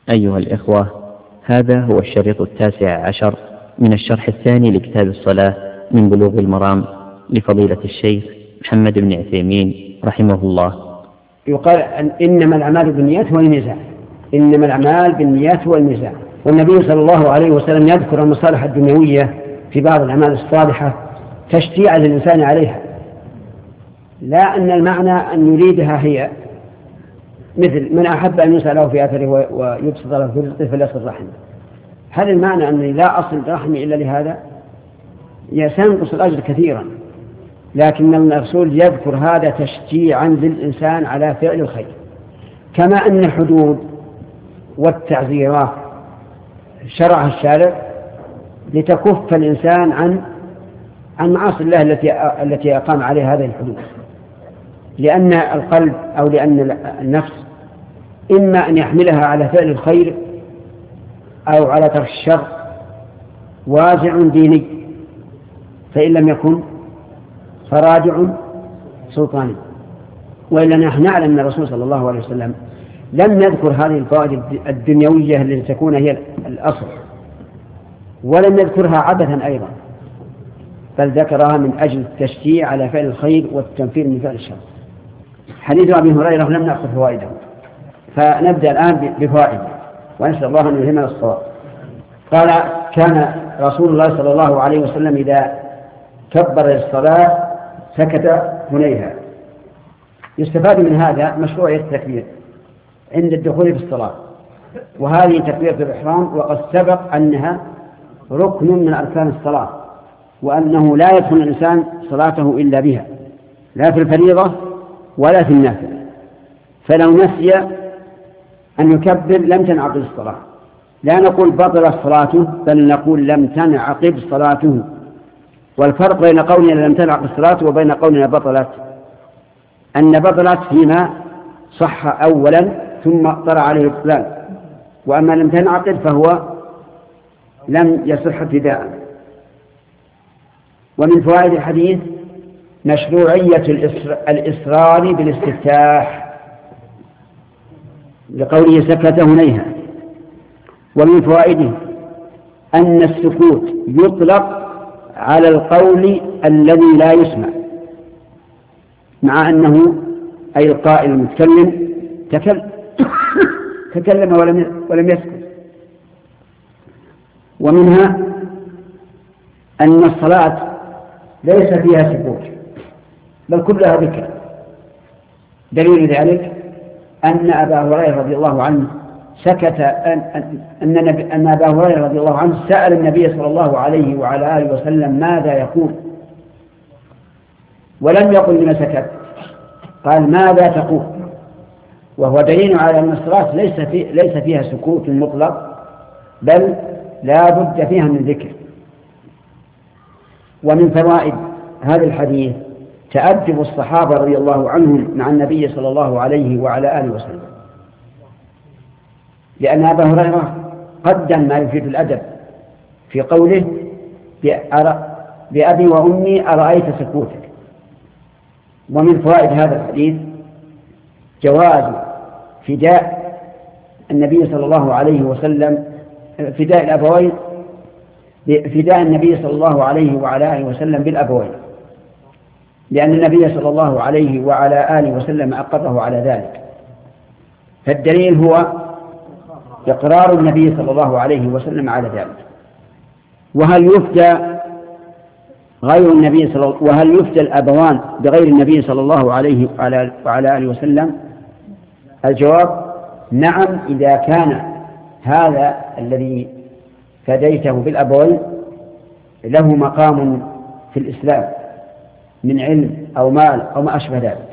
أيها الإخوة، هذا هو الشريط 19 من الشرح الثاني لكتاب الصلاة من بلوغ المرام لفضيلة الشيخ محمد بن عثيمين رحمه الله. يقال إنما الأعمال بالنيات والميزان، إنما الأعمال بالنيات والميزان. والنبي صلى الله عليه وسلم يذكر المصالح الدنيوية في بعض الأعمال الصالحة تشجيعا للإنسان عليها، لا أن المعنى أن يريدها هي، مثل من أحب أن يسأله في أثره ويبسط له في رزقه فليصل رحمه. هل المعنى أنني لا أصل رحمي إلا لهذا؟ سينقص الأجر كثيرا، لكن الرسول يذكر هذا تشجيعا للإنسان على فعل الخير، كما أن الحدود والتعزيرات شرعها الشارع لتكف الإنسان عن معاصي الله التي أقام عليها هذه الحدود، لأن القلب أو لأن النفس إما أن يحملها على فعل الخير أو على ترك الشر وازع ديني، فإن لم يكن فراجع سلطاني. وإلا نحن نعلم أن الرسول صلى الله عليه وسلم لم يذكر هذه الفوائد الدنيوية التي تكون هي الأصل، ولم يذكرها عبثا أيضا، بل ذكرها من أجل التشجيع على فعل الخير والتنفير من فعل الشر. حديث أبي هريرة لم نأخذ فوائده، فنبدأ الآن بفوائده ونسأل الله أن يلهمنا الصواب. قال: كان رسول الله صلى الله عليه وسلم إذا كبر الصلاة سكت هنيها. يستفاد من هذا مشروعية التكبير عند الدخول في الصلاة، وهذه تكبيرة الإحرام وقد سبق أنها ركن من أركان الصلاة، وأنه لا يدخل الإنسان صلاته إلا بها، لا في الفريضة ولا في النافلة. فلو نسي أن يكبر لم تنعقد الصلاة، لا نقول بطلت صلاته، بل نقول لم تنعقد صلاته. والفرق بين قولنا لم تنعقد الصلاة وبين قولنا بطلت أن بطلت فيما صح أولا ثم طرأ عليه البطلان، وأما لم تنعقد فهو لم يصح ابتداء. ومن فوائد الحديث مشروعية الإصرار بالاستفتاح لقوله سكت هنيها. ومن فوائده أن السكوت يطلق على القول الذي لا يسمع، مع أنه أي القائل المتكلم تكلم ولم يسكت. ومنها أن الصلاة ليس فيها سكوت بل كلها ذكر. دليل ذلك أن أبا هريرة رضي الله عنه سكت أن أبا هريرة رضي الله عنه سأل النبي صلى الله عليه وعلى آله وسلم ماذا يقول، ولم يقل لما سكت، قال ماذا تقول، وهو دليل على أن الصلاة ليس فيها سكوت مطلق، بل لا بد فيها من ذكر. ومن فوائد هذا الحديث تأدب الصحابة رضي الله عنهم مع النبي صلى الله عليه وعلى آله وسلم، لأن أبا هريرة قدم ما يفيد الأدب في قوله بأبي وأمي أرأيت سكوتك. ومن فوائد هذا الحديث جواز فداء النبي صلى الله عليه وسلم، فداء الأبوين، فداء النبي صلى الله عليه وعلى آله وسلم بالأبوين، لأن النبي صلى الله عليه وعلى آله وسلم أقره على ذلك. فالدليل هو إقرار النبي صلى الله عليه وسلم على ذلك. وهل يفدى غير النبي وهل يفدى الأبوان بغير النبي صلى الله عليه وعلى آله وسلم؟ الجواب نعم، إذا كان هذا الذي فديته بالأبوين له مقام في الإسلام من علم أو مال أو ما أشبه ذلك.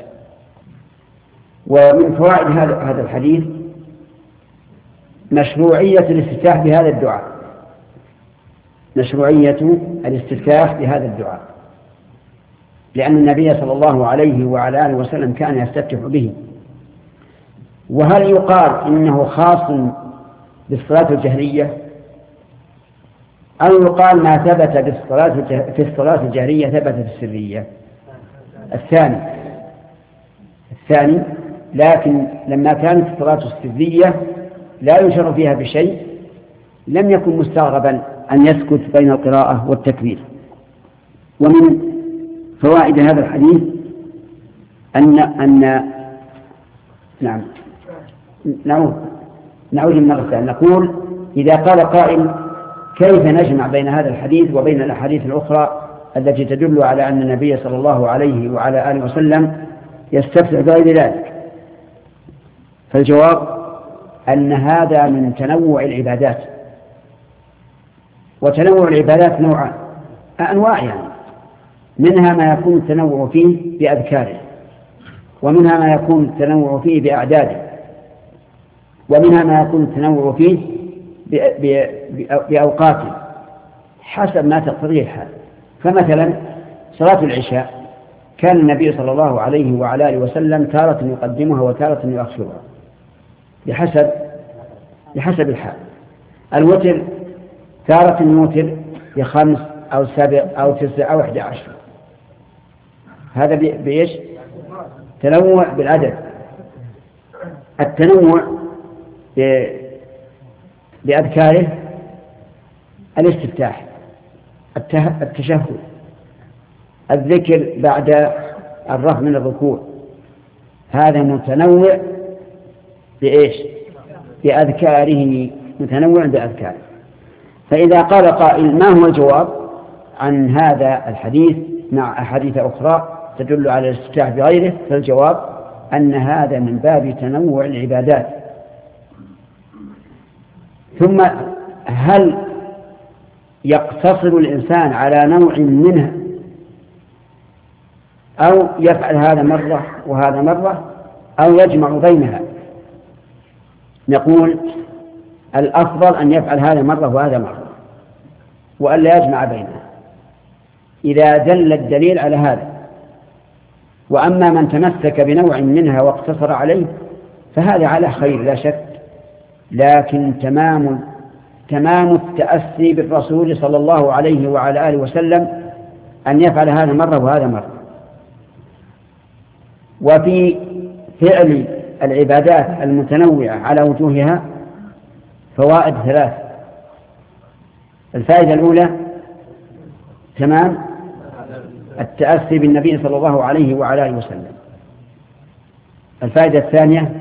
ومن فوائد هذا الحديث مشروعية الاستفتاح بهذا الدعاء، مشروعية الاستفتاح بهذا الدعاء، لأن النبي صلى الله عليه وعلى آله وسلم كان يستفتح به. وهل يقال إنه خاص بالصلاة الجهرية، أو يقال ما ثبت في الصلاة الجهرية ثبت في السرية؟ الثاني، لكن لما كانت الصلاة السرية لا يشر فيها بشيء لم يكن مستغربا أن يسكت بين القراءة والتكبير. ومن فوائد هذا الحديث أن نعم نعود مرة ثانية نقول إذا قال قائل كيف نجمع بين هذا الحديث وبين الأحاديث الأخرى التي تدل على أن النبي صلى الله عليه وعلى آله وسلم يستفتح بغير ذلك؟ فالجواب أن هذا من تنوع العبادات، وتنوع العبادات أنواع يعني، منها ما يكون التنوع فيه بأذكاره، ومنها ما يكون التنوع فيه بأعداده، ومنها ما يكون التنوع فيه بأوقاته حسب ما تقتضيه الحال. فمثلا صلاة العشاء كان النبي صلى الله عليه وعلى آله وسلم تارة يقدمها وتارة يؤخرها بحسب الحال. الوتر تارة يوتر ب5 أو 7 أو 9 أو 11. هذا بإيش؟ تنوع بالعدد. التنوع بأذكاره الاستفتاح، التشهد، الذكر بعد الرفع من الركوع، هذا متنوع بإيش؟ بأذكاره، متنوع بأذكاره. فإذا قال قائل ما هو الجواب عن هذا الحديث مع أحاديث أخرى تدل على الاستفتاح بغيره؟ فالجواب أن هذا من باب تنوع العبادات. ثم هل يقتصر الإنسان على نوع منها أو يفعل هذا مرة وهذا مرة أو يجمع بينها؟ نقول الأفضل أن يفعل هذا مرة وهذا مرة، وأن لا يجمع بينها إذا دل الدليل على هذا. وأما من تمسك بنوع منها واقتصر عليه فهذا على خير لا شك، لكن تمام التأسي بالرسول صلى الله عليه وعلى آله وسلم أن يفعل هذا مرة وهذا مرة. وفي فعل العبادات المتنوعة على وجوهها فوائد 3. الفائدة الأولى تمام التأسي بالنبي صلى الله عليه وعلى آله وسلم. الفائدة الثانية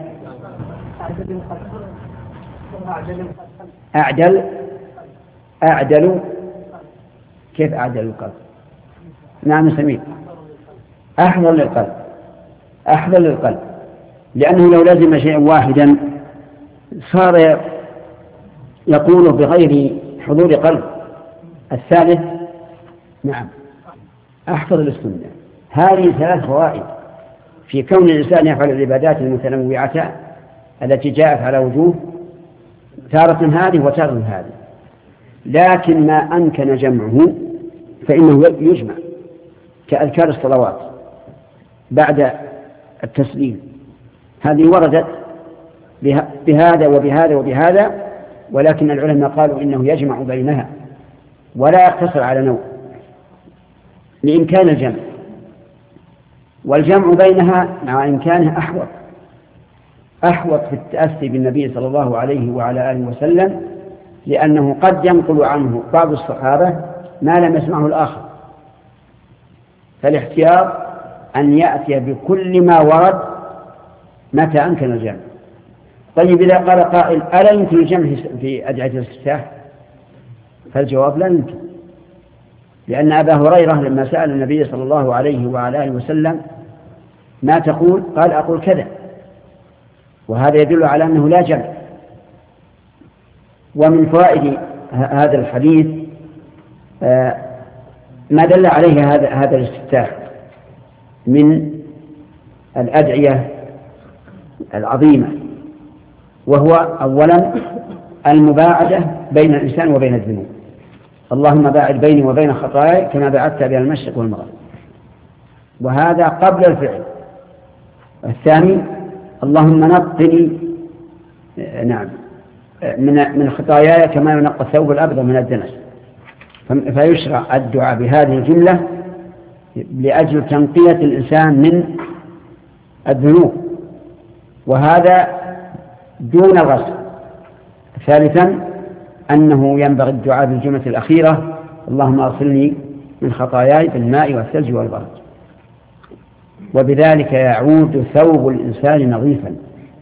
أعدل. كيف أعدل القلب؟ نعم سميع، أحضر للقلب، لأنه لو لزم شيئا واحدا صار يقول بغير حضور قلب. الثالث نعم أحفظ للسنة. هذه 3 فوائد في كون الإنسان يفعل العبادات المتنوعة التي جاءت على وجوه، تارة هذه وتارة هذه. لكن ما أمكن جمعه فإنه يجمع، كأذكار الصلوات بعد التسليم، هذه وردت بهذا وبهذا وبهذا، ولكن العلماء قالوا إنه يجمع بينها ولا يقتصر على نوع لإمكان الجمع، والجمع بينها مع إمكانها أحوط في التأسي بالنبي صلى الله عليه وعلى آله وسلم، لأنه قد ينقل عنه بعض الصحابة ما لم يسمعه الآخر، فالاحتياط أن يأتي بكل ما ورد متى أمكن الجمع. طيب إذا قال قائل ألا يمكن الجمع في أدعية الاستفتاح؟ فالجواب لا يمكن، لأن أبا هريرة لما سأل النبي صلى الله عليه وعلى آله وسلم ما تقول؟ قال أقول كذا، وهذا يدل على أنه لا جمع. ومن فوائد هذا الحديث ما دل عليه هذا الاستفتاح من الأدعية العظيمة، وهو أولا المباعدة بين الإنسان وبين الذنوب. اللهم باعد بيني وبين خطاياي كما باعدت بين المشرق والمغرب، وهذا قبل الفعل. الثاني اللهم نقني من خطاياي كما ينقى الثوب الأبيض من الدنس. فيشرع الدعاء بهذه الجملة لأجل تنقية الإنسان من الذنوب، وهذا دون الغسل، ثالثا أنه ينبغي الدعاء بالجملة الأخيرة: اللهم اغسلني من خطاياي بالماء والثلج والبرد. وبذلك يعود ثوب الإنسان نظيفا.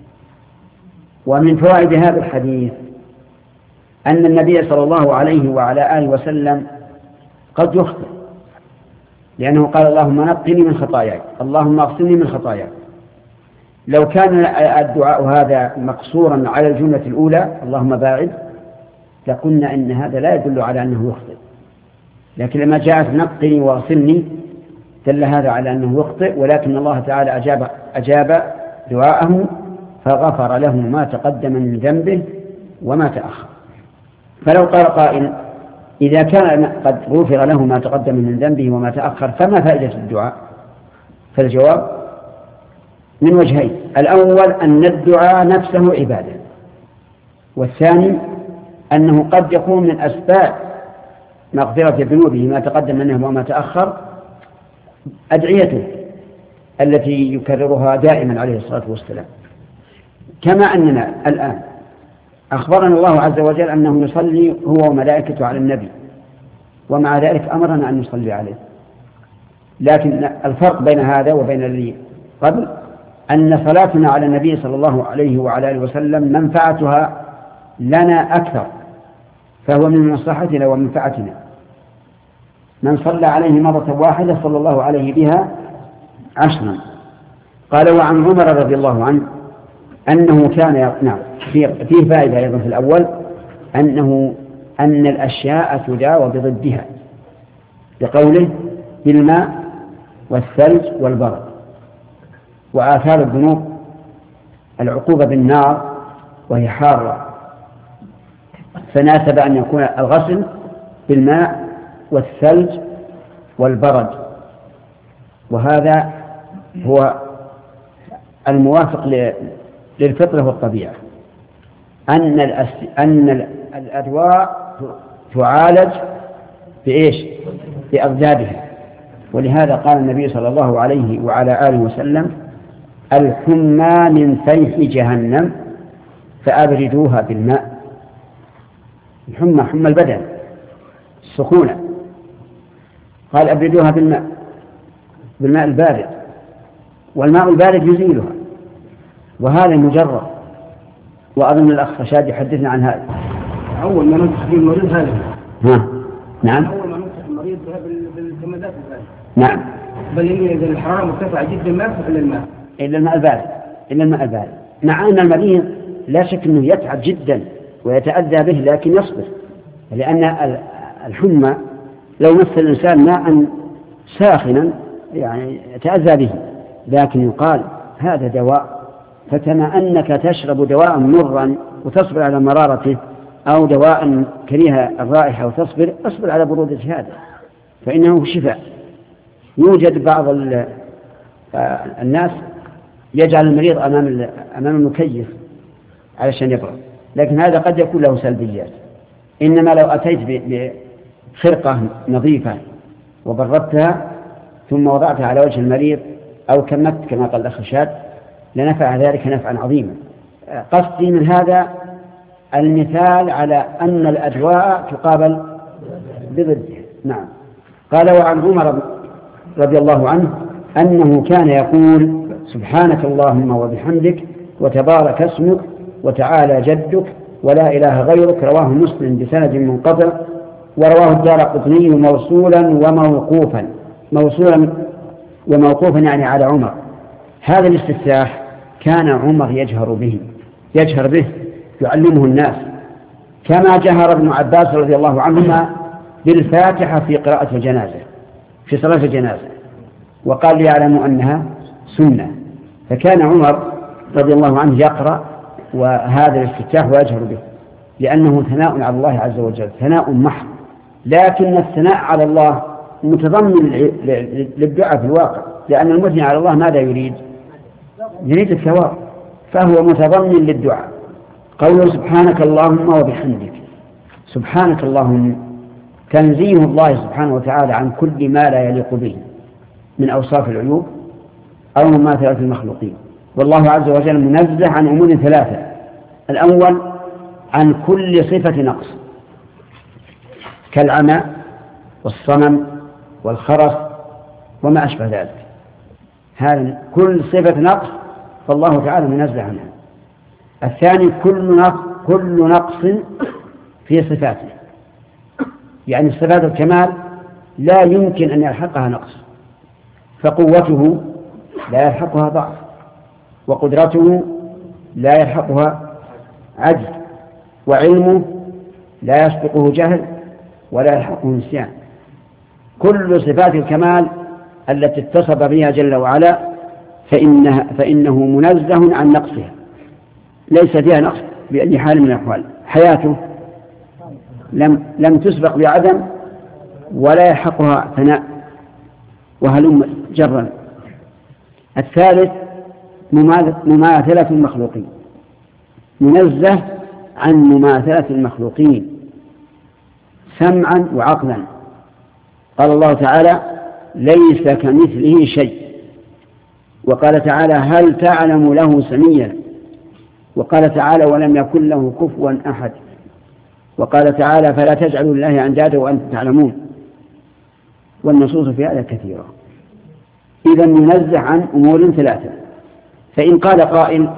ومن فوائد هذا الحديث أن النبي صلى الله عليه وعلى آله وسلم قد يخطئ، لأنه قال: اللهم نقني من خطاياي، اللهم اغسلني من خطاياي. لو كان الدعاء هذا مقصورا على الجملة الأولى اللهم باعد، لقلنا إن هذا لا يدل على أنه يخطئ، لكن لما جاءت نقني واغسلني دل هذا على أنه يخطئ، ولكن الله تعالى أجاب دعاءه فغفر له ما تقدم من ذنبه وما تأخر. فلو قال قائل: إذا كان قد غفر له ما تقدم من ذنبه وما تأخر فما فائدة الدعاء؟ فالجواب من وجهين: الأول أن الدعاء نفسه عبادة، والثاني أنه قد يكون من أسباب مغفرة ذنوبه ما تقدم منه وما تأخر أدعيته التي يكررها دائما عليه الصلاة والسلام. كما أننا الآن أخبرنا الله عز وجل أنه يصلي هو وملائكته على النبي، ومع ذلك أمرنا أن نصلي عليه. لكن الفرق بين هذا وبين الذي قبل أن صلاتنا على النبي صلى الله عليه وعلى آله وسلم منفعتها لنا أكثر، فهو من مصلحتنا ومنفعتنا. من صلى عليه مرة واحدة صلى الله عليه بها 10. قال: وعن عمر رضي الله عنه أنه كان فيه فائدة أيضا في الأول، أن الأشياء تداوى بضدها، بقوله: بالماء والثلج والبرد. وآثار الذنوب العقوبة بالنار وهي حارة، فناسب أن يكون الغسل بالماء والثلج والبرد. وهذا هو الموافق للفطرة والطبيعة، أن الأدواء تعالج بإيش؟ بأضدادها. ولهذا قال النبي صلى الله عليه وعلى آله وسلم: الحمى من فيح جهنم فأبردوها بالماء. الحمى حمى البدن السخونة، قال: أبردوها بالماء البارد، والماء البارد يزيلها، وهذا مجرد. وأظن الأخ رشاد يحدثنا عن هذا. أول ما ننصح به المريض هذا. نعم. أول ما ننصح المريض بالكمادات الباردة. نعم. بل إذا الحرارة مرتفعة جدا ما يصح إلا الماء. إلا الماء البارد. مع أن المريض لا شك أنه يتعب جدا ويتأذى به، لكن يصبر، لأن الحمى لو مس الإنسان ماء ساخنا يعني يتأذى به، لكن يقال هذا دواء. فكما أنك تشرب دواء مرا وتصبر على مرارته، أو دواء كريه الرائحة وتصبر، أصبر على برودة هذا، فإنه شفاء. يوجد بعض الناس يجعل المريض أمام المكيف علشان يبرد، لكن هذا قد يكون له سلبيات. إنما لو أتيت بخرقة نظيفة وبردتها ثم وضعتها على وجه المريض أو كمت كما قال الأخ رشاد لنفع ذلك نفعا عظيما. قصدي من هذا المثال على أن الأدواء تقابل بضدها. نعم. قال: وعن عمر رضي الله عنه أنه كان يقول: سبحانك اللهم وبحمدك وتبارك اسمك وتعالى جدك ولا إله غيرك. رواه مسلم بسند منقطع، ورواه الدارقطني موصولا وموقوفا يعني على عمر. هذا الاستفتاح كان عمر يجهر به يعلمه الناس، كما جهر ابن عباس رضي الله عنهما بالفاتحة في قراءة الجنازة في صلاة الجنازة، وقال ليعلموا أنها سنة. فكان عمر رضي الله عنه يقرأ وهذا الاستفتاح ويجهر به، لأنه ثناء على الله عز وجل، ثناء محض. لكن الثناء على الله متضمن للدعاء في الواقع، لأن المثني على الله ماذا يريد الثواب، فهو متضمن للدعاء. قوله سبحانك اللهم وبحمدك، سبحانك اللهم تنزيه الله سبحانه وتعالى عن كل ما لا يليق به من أوصاف العيوب أو مماثلة المخلوقين، والله عز وجل منزه عن أمور ثلاثة: الأول عن كل صفة نقص كالعمى والصمم والخرس وما أشبه ذلك. هذا كل صفة نقص فالله تعالى منزه عنها. الثاني كل نقص في صفاته، يعني صفات الكمال لا يمكن أن يلحقها نقص، فقوته لا يلحقها ضعف، وقدرته لا يلحقها عجز، وعلمه لا يسبقه جهل ولا يلحقه نسيان. كل صفات الكمال التي اتصف بها جل وعلا فإنه منزه عن نقصها، ليس فيها نقص بأي حال من الأحوال. حياته لم تسبق بعدم ولا يلحقها فناء، وهلم جرا. الثالث مماثلة المخلوقين، منزه عن مماثلة المخلوقين سمعا وعقلا. قال الله تعالى ليس كمثله شيء، وقال تعالى هل تعلم له سميا، وقال تعالى ولم يكن له كفوا أحد، وقال تعالى فلا تجعلوا لله أندادا وأنتم تعلمون. والنصوص في هذا كثيرة. إذا منزه عن أمور ثلاثة. فإن قال قائل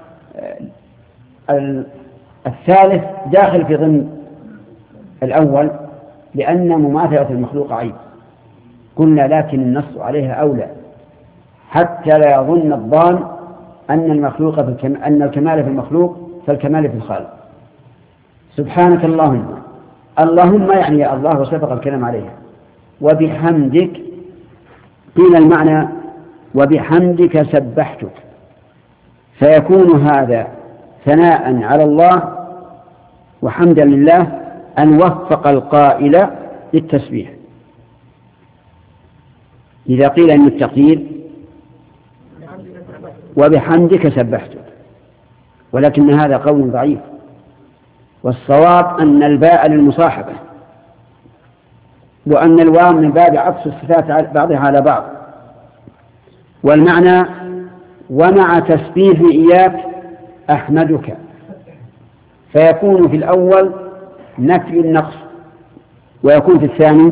الثالث داخل في ضمن الأول لأن مماثلة المخلوق عيب، قلنا لكن النص عليها أولى حتى لا يظن الظان أن الكمال في المخلوق فالكمال في الخالق. سبحانك اللهم يعني يا الله وسبق الكلام عليها، وبحمدك قيل المعنى وبحمدك سبحتك، فيكون هذا ثناء على الله وحمدا لله أن وفق القائل للتسبيح. إذا قيل أن التقدير وبحمدك سبحتك، ولكن هذا قول ضعيف، والصواب أن الباء للمصاحبة، وأن الواو من باب عطف الصفات بعضها على بعض، والمعنى ومع تسبيح إياك أحمدك، فيكون في الأول نفي النقص، ويكون في الثاني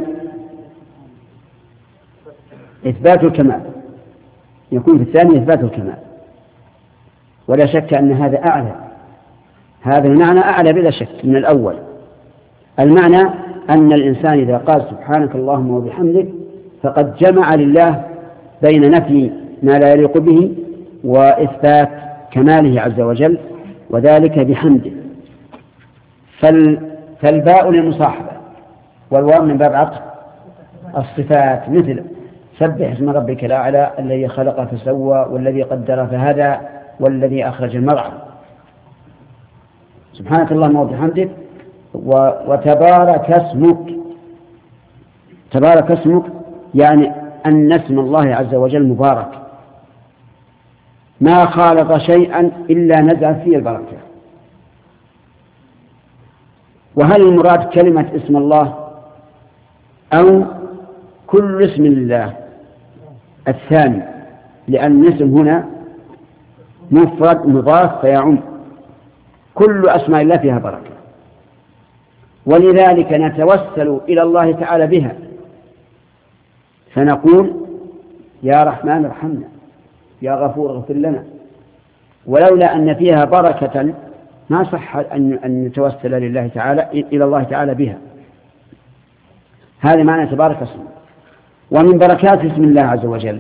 إثبات الكمال، يكون في الثاني إثبات الكمال. ولا شك أن هذا أعلى، هذا المعنى أعلى بلا شك من الأول. المعنى أن الإنسان إذا قال سبحانك اللهم وبحمدك فقد جمع لله بين نفي ما لا يليق به وإثبات كماله عز وجل، وذلك بحمده. فالباء للمصاحبة، والواو من باب عطف الصفات، مثل سبح اسم ربك الأعلى الذي خلق فسوى والذي قدر فهدى والذي أخرج المرعى. سبحانك اللهم وبحمدك وتبارك اسمك. تبارك اسمك يعني أن اسم الله عز وجل مبارك، ما خالط شيئا إلا نزع فيه البركة. وهل المراد كلمة اسم الله أو كل اسم لله؟ الثاني، لأن الاسم هنا مفرد مضاف فيعم، كل أسماء الله فيها بركة، ولذلك نتوسل إلى الله تعالى بها، فنقول يا رحمن ارحمنا، يا غفور اغفر لنا. ولولا أن فيها بركة ما صح أن نتوسل لله تعالى إلى الله تعالى بها. هذا معنى تبارك اسمه. ومن بركات اسم الله عز وجل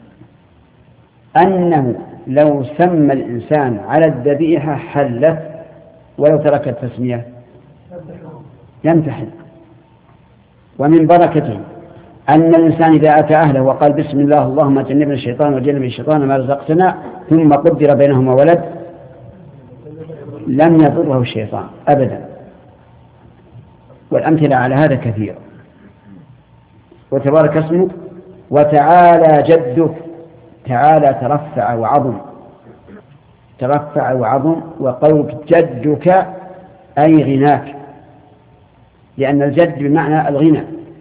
أنه لو سمى الإنسان على الذبيحة حلت، ولو ترك التسمية لم تحل. ومن بركته أن الإنسان إذا أتى أهله وقال بسم الله اللهم جنبنا الشيطان وجنب الشيطان ما رزقتنا، ثم قدر بينهما ولد، لم يضره الشيطان أبدا. والأمثلة على هذا كثيرة. وتبارك اسمك وتعالى جدك، تعالى ترفع وعظم، ترفع وعظم. وقولك جدك أي غناك، لأن الجد بمعنى الغنى،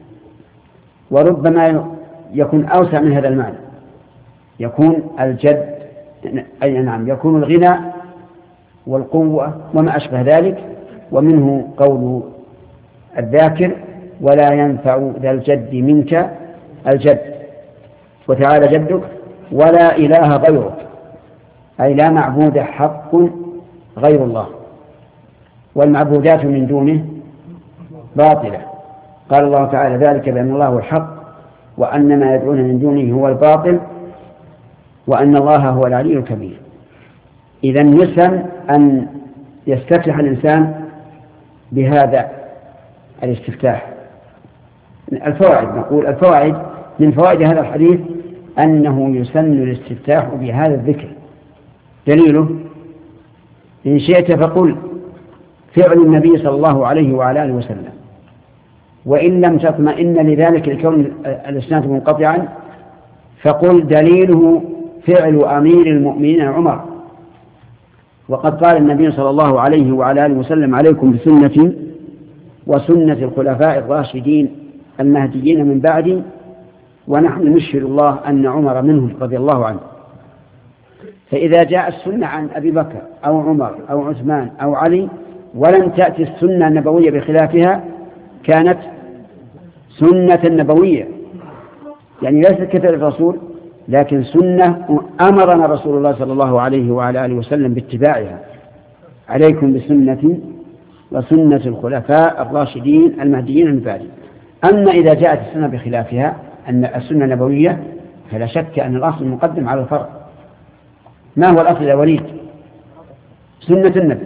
وربما يكون أوسع من هذا المعنى، يكون الجد أي نعم يكون الغنى والقوة وما أشبه ذلك، ومنه قول الذاكر ولا ينفع ذا الجد منك الجد، وتعالى جدك ولا إله غيرك، أي لا معبود حق غير الله، والمعبودات من دونه باطلة. قال الله تعالى ذلك بأن الله هو الحق وأن ما يدعون من دونه هو الباطل وأن الله هو العلي الكبير. إذن يسن أن يستفتح الإنسان بهذا الاستفتاح. الفوائد، نقول الفوائد من فوائد هذا الحديث أنه يسن الاستفتاح بهذا الذكر. دليله إن شئت فقل فعل النبي صلى الله عليه وعلى آله وسلم، وإن لم تطمئن لذلك الكون الإسناد منقطعا فقل دليله فعل أمير المؤمنين عمر. وقد قال النبي صلى الله عليه وعلى آله وسلم عليكم بسنتي وسنة الخلفاء الراشدين المهديين من بعدي، ونحن نشهد الله أن عمر منهم رضي الله عنه. فإذا جاء السنة عن أبي بكر أو عمر أو عثمان أو علي ولم تأتي السنة النبوية بخلافها كانت سنة نبوية، يعني ليست كفعل الرسول لكن سنة أمرنا رسول الله صلى الله عليه وعلى آله وسلم باتباعها. عليكم بسنتي وسنة الخلفاء الراشدين المهديين من بعدي. أما إذا جاءت السنة بخلافها أن السنة النبوية فلا شك أن الأصل مقدم على الفرع. ما هو الأصل يا وليد؟ سنة النبي.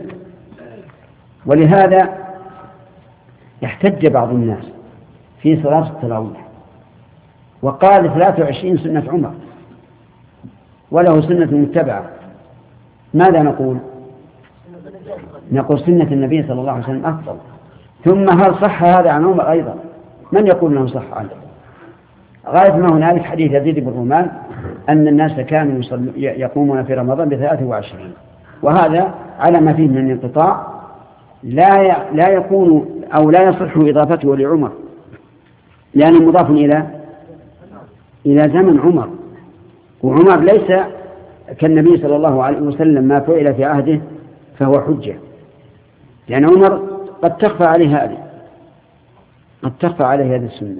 ولهذا يحتج بعض الناس في صلاة التراويح وقال 23 سنة عمر وله سنة متبعة. ماذا نقول؟ نقول سنة النبي صلى الله عليه وسلم أفضل. ثم هل صح هذا عن عمر أيضا؟ من يقول أنه صح عنه؟ غاية ما هنالك حديث يزيد بن رومان أن الناس كانوا يقومون في رمضان ب23، وهذا على ما فيه من انقطاع لا يكون أو لا يصح إضافته لعمر، لأنه مضاف إلى زمن عمر، وعمر ليس كالنبي صلى الله عليه وسلم ما فعل في عهده فهو حجة، لأن عمر قد تخفى عليه هذه السنة،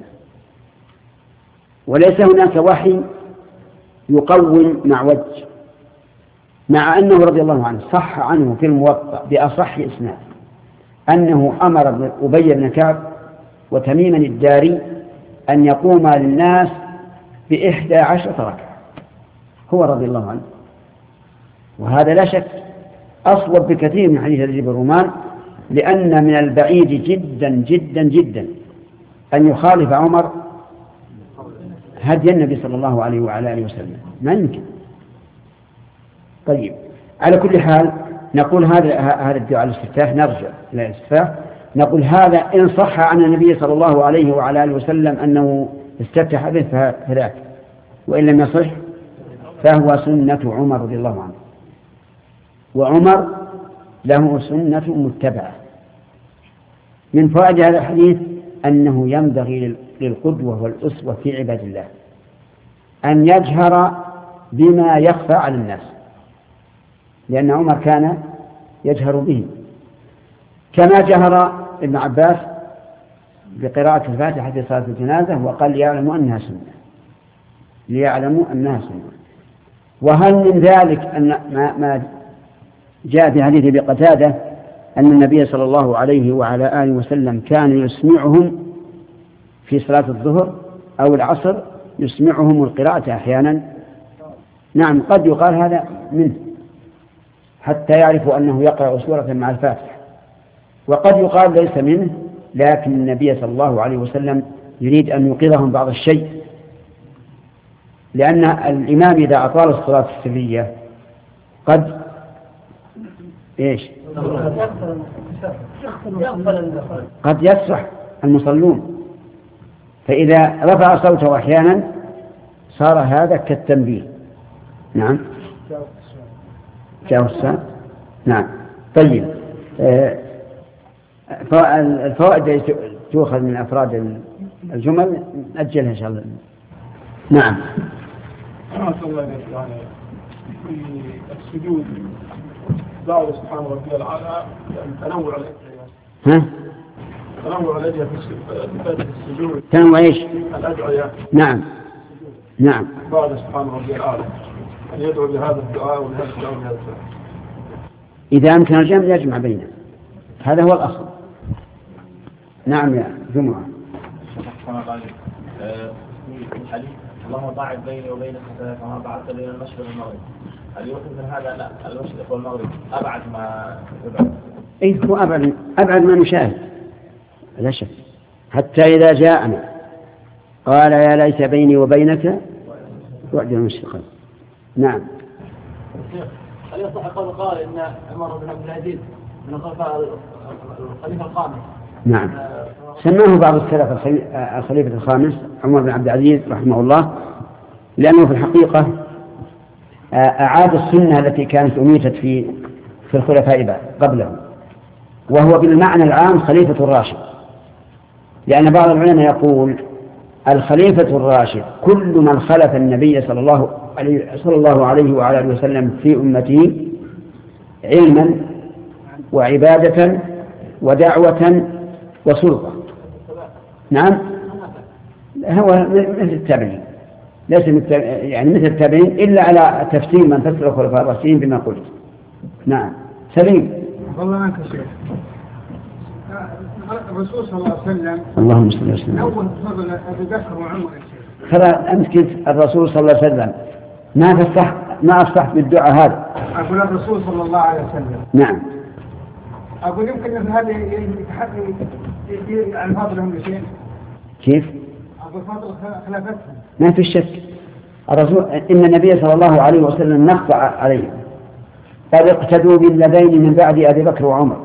وليس هناك وحي يقوم مع وجه، مع أنه رضي الله عنه صح عنه في الموطأ بأصح إسناد أنه أمر أبي بن كعب وتميما الداري أن يقوم للناس ب11 ركعة هو رضي الله عنه. وهذا لا شك أصوب بكثير من حديث يزيد بن رومان، لأن من البعيد جدا جدا جدا أن يخالف عمر هدي النبي صلى الله عليه وعلى آله وسلم، ما يمكن. طيب، على كل حال نقول هذا الدعاء الاستفتاح، نرجع إلى الاستفتاح نقول هذا إن صح عن النبي صلى الله عليه وعلى آله وسلم أنه استفتح به فذاك، وإن لم يصح فهو سنة عمر رضي الله عنه، وعمر له سنة متبعة. من فوائد هذا الحديث أنه ينبغي للقدوة والأسوة في عباد الله أن يجهر بما يخفى على الناس، لأن عمر كان يجهر به، كما جهر ابن عباس بقراءة الفاتحة في صلاة الجنازة وقال ليعلموا أنها سنة. وهل من ذلك أن ما جاء في حديث أبي قتادة أن النبي صلى الله عليه وعلى آله وسلم كان يسمعهم في صلاة الظهر أو العصر، يسمعهم القراءة أحيانا؟ نعم، قد يقال هذا منه حتى يعرفوا أنه يقرأ سورة مع الفاتحة، وقد يقال ليس منه، لكن النبي صلى الله عليه وسلم يريد أن يوقظهم بعض الشيء، لأن الإمام إذا أطال الصلاة السرية قد قد يسرح المصلون، فإذا رفع صوته أحيانا صار هذا كالتنبيه. نعم، جاء الساعة. نعم. طيب، الفوائد تؤخذ من أفراد الجمل نأجلها إن شاء الله. نعم. في السجود دعوة سبحانه وتعالى تنوع الأسئلة ها؟ تنوع الأدعية في السجود. تنوع إيش؟ الأدعية. نعم نعم. قال سبحانه ربي الأعلى أن يدعو بهذا الدعاء وبهذا الدعاء وبهذا الدعاء. إذا أمكن الجمع يجمع بينه، هذا هو الأصل. نعم يا جمعة. الحديث اللهم باعد بيني وبين خطاياي كما بعدت بين المشرق والمغرب، هل يؤخذ من هذا لا المشرق والمغرب أبعد ما يبعد؟ إيه هو أبعد ما نشاهد لا شك، حتى إذا جاءنا قال يا ليت بيني وبينك بعد المشرقين. نعم. هل يصح قول قال إن عمر بن عبد العزيز من الخليفة الخامس؟ نعم، سماه بعض السلف الخليفة الخامس عمر بن عبد العزيز رحمه الله، لأنه في الحقيقة أعاد السنة التي كانت أميتت في الخلفاء قبله، وهو بالمعنى العام خليفة الراشد، لأن بعض العلماء يقول الخليفة الراشد كل من خلف النبي صلى الله عليه وعلى آله وسلم في أمته علما وعبادة ودعوة وسلطة. نعم، هو مثل التابعين، ليس يعني مثل التابعين إلا على تفسير من فسر الخلفاء الراشدين بما قلت. نعم. سليم. والله عنك شيخ. الرسول صلى الله عليه وسلم اللهم صل وسلم أول فضل أبي بكر وعمر. خلاص أمسكت الرسول صلى الله عليه وسلم، ما أصح بالدعاء هذا. أقول الرسول صلى الله عليه وسلم. نعم. أقول يمكن أن هذا يتحقق عن فضلهم بشيء. كيف؟ أقول فضل خلافتهم. ما في شك. الرسول إن النبي صلى الله عليه وسلم نص عليه قال اقتدوا بالذين من بعد أبي بكر وعمر،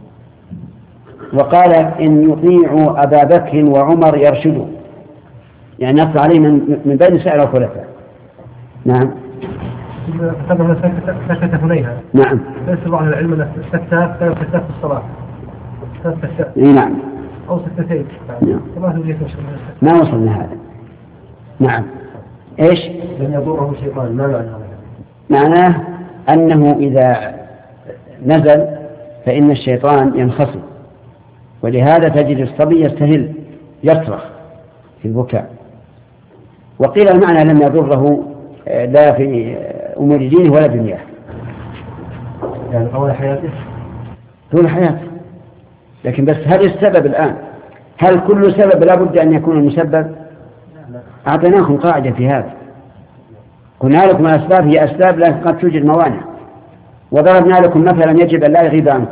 وقال إن يطيعوا أبا بكر وعمر يرشدوا، يعني نص عليه من بين سائر الخلفاء. نعم. طبعا سكتة هنيها. نعم. ليس بعض العلم أن السكتة في الصلاة. نعم. أو سكتتين. نعم. ما وصلنا هذا. نعم. إيش؟ لن يضره شيطان. ما معنى هذا؟ معناه أنه إذا نزل فإن الشيطان ينخصم، ولهذا تجد الصبي يستهل يصرخ في البكاء. وقيل المعنى لم يضره لا في أمور دينه ولا دنياه، يعني طول حياته. طول حياته. لكن بس هل السبب الآن؟ هل كل سبب لا بد أن يكون المسبب؟ أعطيناكم قاعدة في هذا، قلنا لكم الأسباب هي أسباب لكن قد توجد موانع، وضربنا لكم مثلا يجب أن لا يغيب عنكم.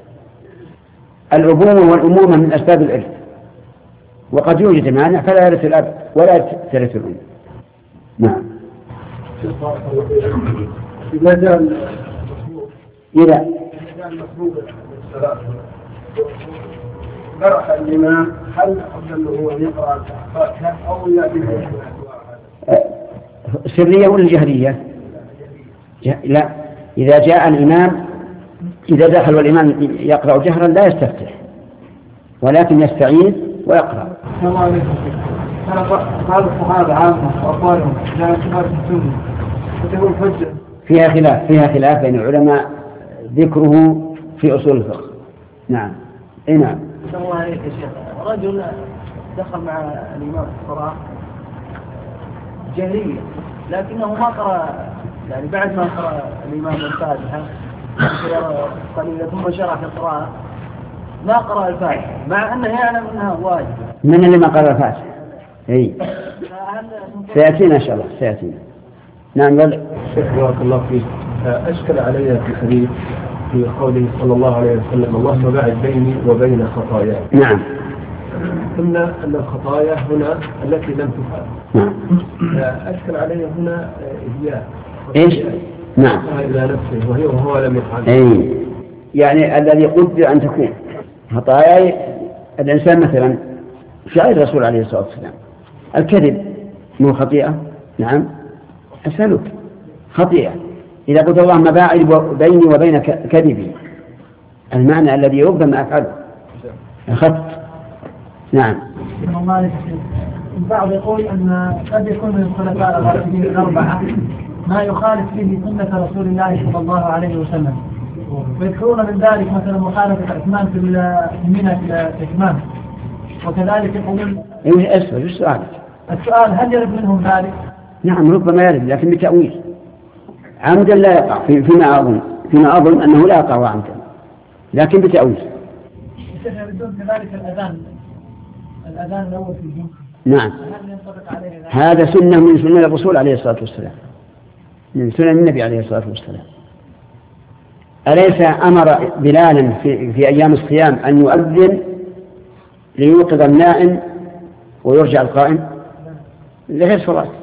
الأبوة والأمومة من أسباب الإرث، وقد يوجد مانع فلا يرث الأب ولا ترث الأم. نعم. إذا جاء المسبوق بالصلاة قرأ الإمام هل أفضل له أن يقرأ الفاتحة أو يأتي سرية ولا جهرية؟ لا، إذا جاء الإمام إذا دخل والإمام يقرأ جهرا لا يستفتح، ولكن يستعيذ ويقرأ. السلام عليكم. قال الصحابة عامة وأقوالهم لا اتفاق السنة وتقول حجة. فيها خلاف بين العلماء ذكره في أصول الفقه. نعم. إيه نعم. السلام عليكم يا شيخ. رجل دخل مع الإمام في الصلاة جهرية، لكنه ما قرأ، يعني بعد ما قرأ الإمام الفاتحة قليلا ثم شرع في القراءة ما قرأ الفاتحة مع أنه يعلم أنها واجبة. من اللي ما قرأ الفاتحة؟ إيه. سيأتينا إن شاء الله سيأتينا. نعم. شيخ بارك الله فيك، أشكل علي في الحديث في قوله صلى الله عليه وسلم اللهم باعد بيني وبين خطاياي. نعم. قلنا أن الخطايا هنا التي لم تفعل. نعم. أشكل علي هنا إهياء. إيش؟ نعم. إلى نفسه وهو لم يفعل. أي يعني الذي قدر أن تكون خطايا الإنسان مثلا شعر الرسول عليه الصلاة والسلام الكذب مو خطيئة؟ نعم. أسألك خطيئة إذا قلت اللهم باعد بيني وبين كذبي، المعنى الذي ربما أفعله أخذت. نعم. البعض يقول أن قد يكون من الخلفاء الراشدين الأربعة ما يخالف فيه سنة رسول الله صلى الله عليه وسلم، ويذكرون من ذلك مثلا مخالفة عثمان في منى إلى عثمان، وكذلك يقولون السؤال هل يرد منهم ذلك؟ نعم ربما يرد لكن بتأويل، عمدا لا يقع فيما أظن أنه لا يقع عمدا لكن بتأويل. يردون كذلك الأذان الأول في الجمعة. نعم هذا سنة من سنة الرسول عليه الصلاة والسلام، من سنة النبي عليه الصلاة والسلام. أليس أمر بلالا في أيام الصيام أن يؤذن ليوقظ النائم ويرجع القائم لغير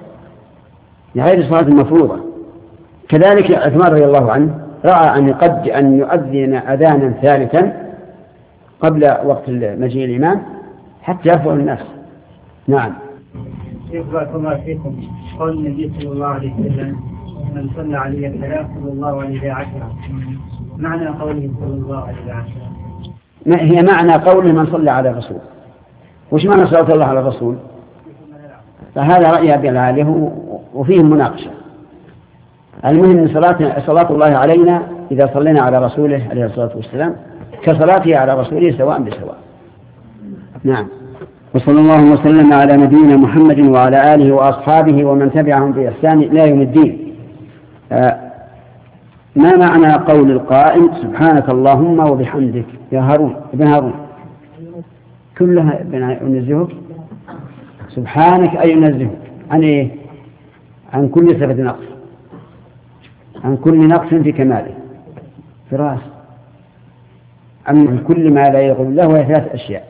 صلاة المفروضة؟ كذلك عثمان رضي الله عنه رأى أن يؤذن أذانا ثالثا قبل وقت مجيء الإمام حتى يرفع الناس. نعم. بارك الله فيكم. قول النبي صلى الله عليه وسلم من صلى عليه فلا صلى الله عليه 10. معنى قوله صلى الله عليه 10 ما هي معنى قول من صلى على الرسول؟ وش معنى صلاة الله على الرسول؟ فهذا رأي أبي العالي وفيه مناقشة. المهم صلاة الله علينا إذا صلينا على رسوله عليه الصلاة والسلام كصلاته على رسوله سواء بسواء. نعم. وصلى الله وسلم على نبينا محمد وعلى آله وأصحابه ومن تبعهم بإحسان إلى يوم الدين. ما معنى قول القائل سبحانك اللهم وبحمدك يا هارون ابن هارون؟ كلها ينزهك سبحانك أي ينزهك عن إيه؟ عن كل صفة نقص، عن كل نقص في كماله في رأس، عن كل ما لا يقول له، وهي 3 أشياء.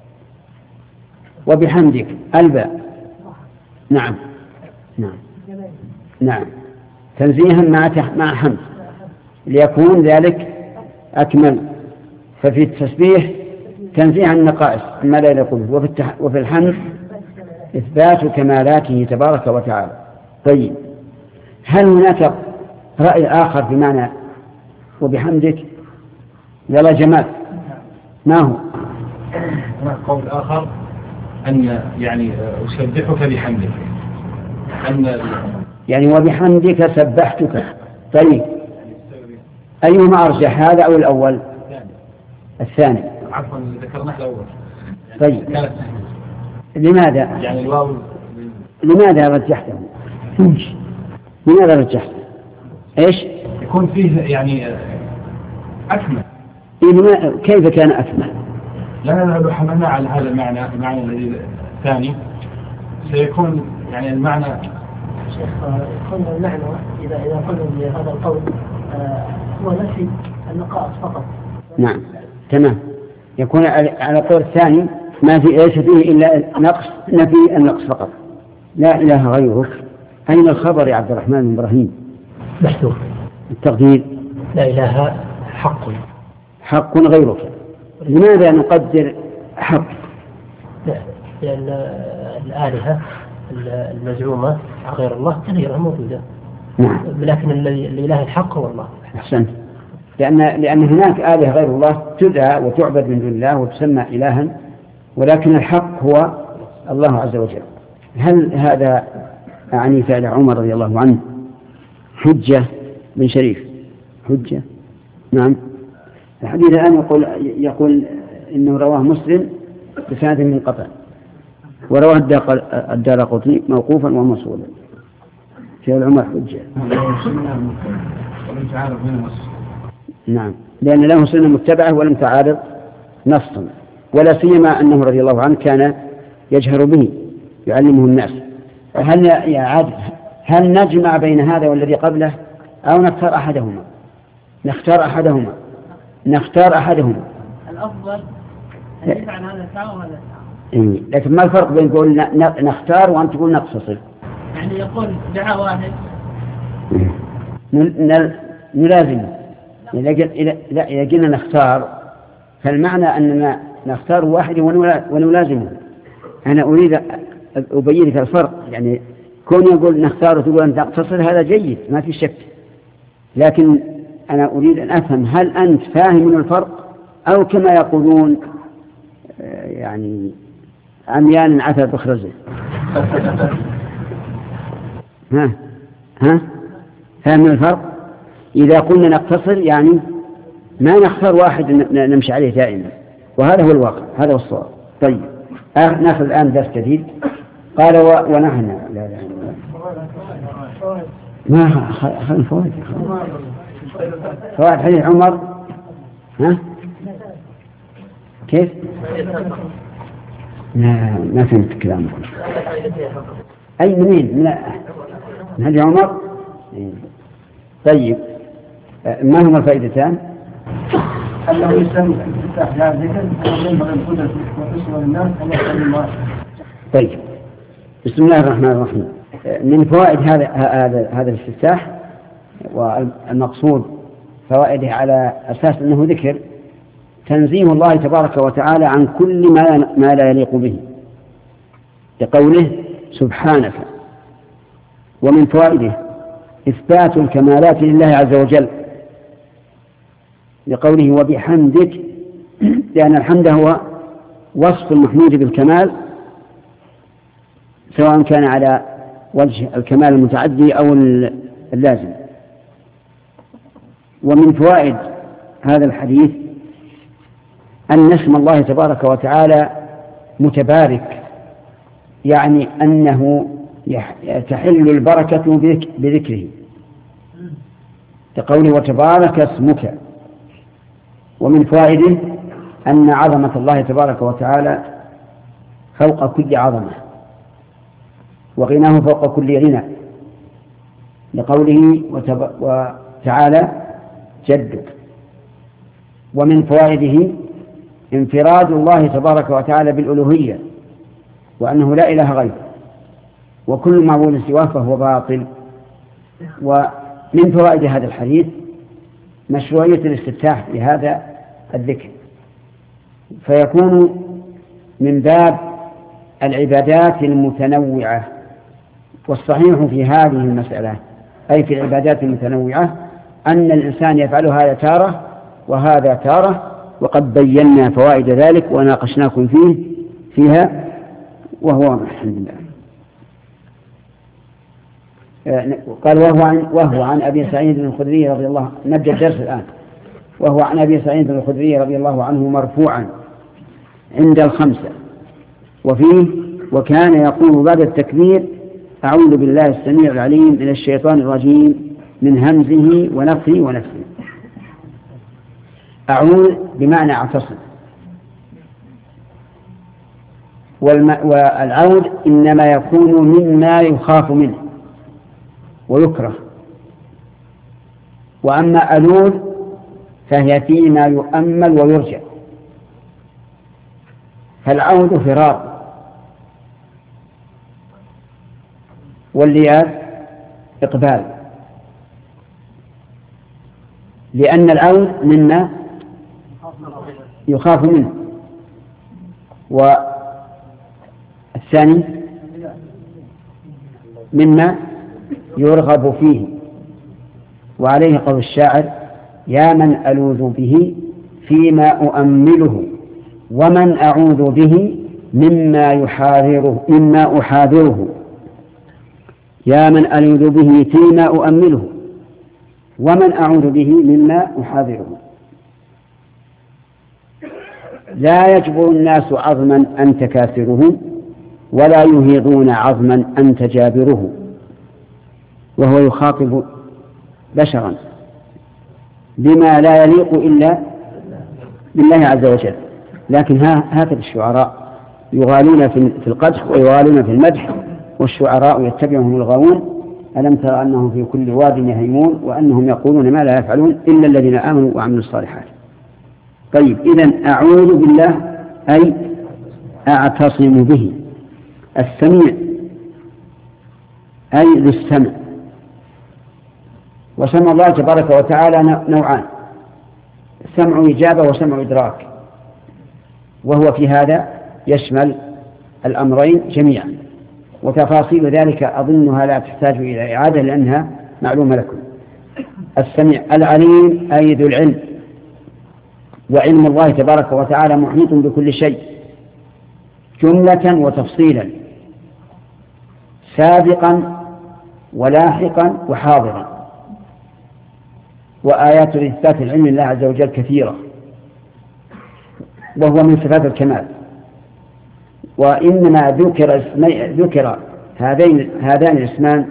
وبحمدك الباء. نعم نعم نعم تنزيها مع حمد ليكون ذلك أكمل. ففي التسبيح تنزيه عن النقائص ما لا يقول، وفي الحمد إثبات كمالاته تبارك وتعالى. طيب هل هناك رأي آخر في معنى وبحمدك؟ يلا جمال ما هو؟ هناك قول آخر أن يعني أسبحك بحمدك، أن يعني وبحمدك سبحتك. طيب أيهما أرجح هذا أو الأول؟ الثاني. عفوا ذكرناه الأول. طيب لماذا؟ يعني الواو لماذا رجحته؟ لماذا رجحته؟ إيش؟ يكون فيه يعني أكمل. كيف كان أكمل؟ لأننا لو حملنا على هذا المعنى الذي الثاني سيكون يعني المعنى يكون المعنى إذا قلنا بهذا القول هو نفي النقائص فقط. نعم تمام. يكون على القول الثاني ما في ليس فيه إلا نقص، نفي النقص فقط. لا إله غيرك. أين الخبر يا عبد الرحمن بن إبراهيم؟ محذوف. التقدير لا إله حق غيرك. لماذا نقدر حق؟ لأن الآلهة المزعومة غير الله غيرها موجودة. نعم. لكن الإله الحق هو الله. أحسنت. لأن هناك آلهة غير الله تدعى وتعبد من دون الله وتسمى إلها، ولكن الحق هو الله عز وجل. هل هذا أعني فعل عمر رضي الله عنه حجة بن شريف؟ حجة. نعم. الحديث الآن يقول إنه رواه مسلم بسند منقطع، ورواه الدارقطني موقوفا وموصولا. فعل عمر حجة. نعم، لأن له سنة متبعة ولم تعارض نصا، ولا سيما أنه رضي الله عنه كان يجهر به يعلمه الناس. هل نجمع بين هذا والذي قبله أو نختار أحدهما؟ الأفضل أن يفعل هذا ساعة وهذا ساعة. لكن ما الفرق بين قول نختار وأن تقول نقتصر؟ يعني يقول دعاء واحد نلازمه. إذا قلنا نختار فالمعنى أننا نختار واحد ونلازمه. أنا أريد أبين لك الفرق، يعني كون يقول نختار وتقول أن تقتصر هذا جيد ما في شك، لكن أنا أريد أن أفهم هل أنت فاهم من الفرق أو كما يقولون يعني عميان عثر بخرزه. ها فاهم من الفرق؟ إذا قلنا نقتصر يعني ما نختار واحد نمشي عليه دائما، وهذا هو الواقع، هذا هو الصواب. طيب ناخذ الآن درس جديد. قال ونحن لا ما خلنا فوائد حديث عمر. ها كيف؟ ما فهمت كلامكم. أي منين؟ من حديث عمر. طيب ما هما الفائدتان؟ أنه يسمى الاستفتاح لا ذكر وينبغي القدرة والحسن والناس أن يحصل المرأة. طيب بسم الله الرحمن الرحيم. من فوائد هذا الاستفتاح، والمقصود فوائده على أساس أنه ذكر، تنزيه الله تبارك وتعالى عن كل ما لا يليق به لقوله سبحانك. ومن فوائده إثبات الكمالات لله عز وجل لقوله وبحمدك، لأن الحمد هو وصف المحمود بالكمال سواء كان على وجه الكمال المتعدي أو اللازم. ومن فوائد هذا الحديث أن اسم الله تبارك وتعالى متبارك، يعني أنه تحل البركة بذكره لقوله وتبارك اسمك. ومن فوائده أن عظمة الله تبارك وتعالى فوق كل عظمة، وغناه فوق كل غنى لقوله وتعالى جدك. ومن فوائده انفراد الله تبارك وتعالى بالألوهية، وأنه لا إله غيره، وكل معبود سواه فهو باطل. ومن فوائد هذا الحديث مشروعية الاستفتاح بهذا الذكر، فيكون من باب العبادات المتنوعة. والصحيح في هذه المسألة أي في العبادات المتنوعة أن الإنسان يفعل هذا تارة وهذا تارة، وقد بينا فوائد ذلك وناقشناكم فيها وهو الحمد لله. قال وهو عن أبي سعيد الخدري رضي الله عنه. نبدأ الدرس الآن. وهو عن أبي سعيد الخدري رضي الله عنه مرفوعا عند الخمسة، وفيه وكان يقول بعد التكبير أعوذ بالله السميع العليم من الشيطان الرجيم من همزه ونفخه ونفسه. أعوذ بمعنى اعتصم، والعوذ إنما يكون مما يخاف منه ويكره، وأما ألوذ فهي فيما يؤمل ويرجع. فالعوذ فرار، واللياذ إقبال، لأن العوذ مما يخاف منه، والثاني مما يرغب فيه. وعليه قول الشاعر يا من ألوذ به فيما أؤمله ومن أعوذ به مما أحاذره. يا من ألوذ به فيما أؤمله ومن أعوذ به مما أحاذره. لا يجبر الناس عظما أنت كاسره ولا يهيضون عظما أنت جابره. وهو يخاطب بشرا بما لا يليق إلا بالله عز وجل. لكن هكذا الشعراء يغالون في القدح ويغالون في المدح، والشعراء يتبعهم الغاوون. ألم تر أنهم في كل واد يهيمون وأنهم يقولون ما لا يفعلون إلا الذين آمنوا وعملوا الصالحات. طيب إذن أعوذ بالله أي أعتصم به. السميع أي للسمع، وسمع الله تبارك وتعالى نوعان: سمع إجابة وسمع إدراك، وهو في هذا يشمل الأمرين جميعا، وتفاصيل ذلك أظنها لا تحتاج إلى إعادة لأنها معلومة لكم. السميع العليم أي ذو العلم، وعلم الله تبارك وتعالى محيط بكل شيء جملة وتفصيلا، سابقا ولاحقا وحاضرا. وآيات إثبات العلم لله عز وجل كثيرة، وهو من صفات الكمال. وإنما ذكر هذان الاسمان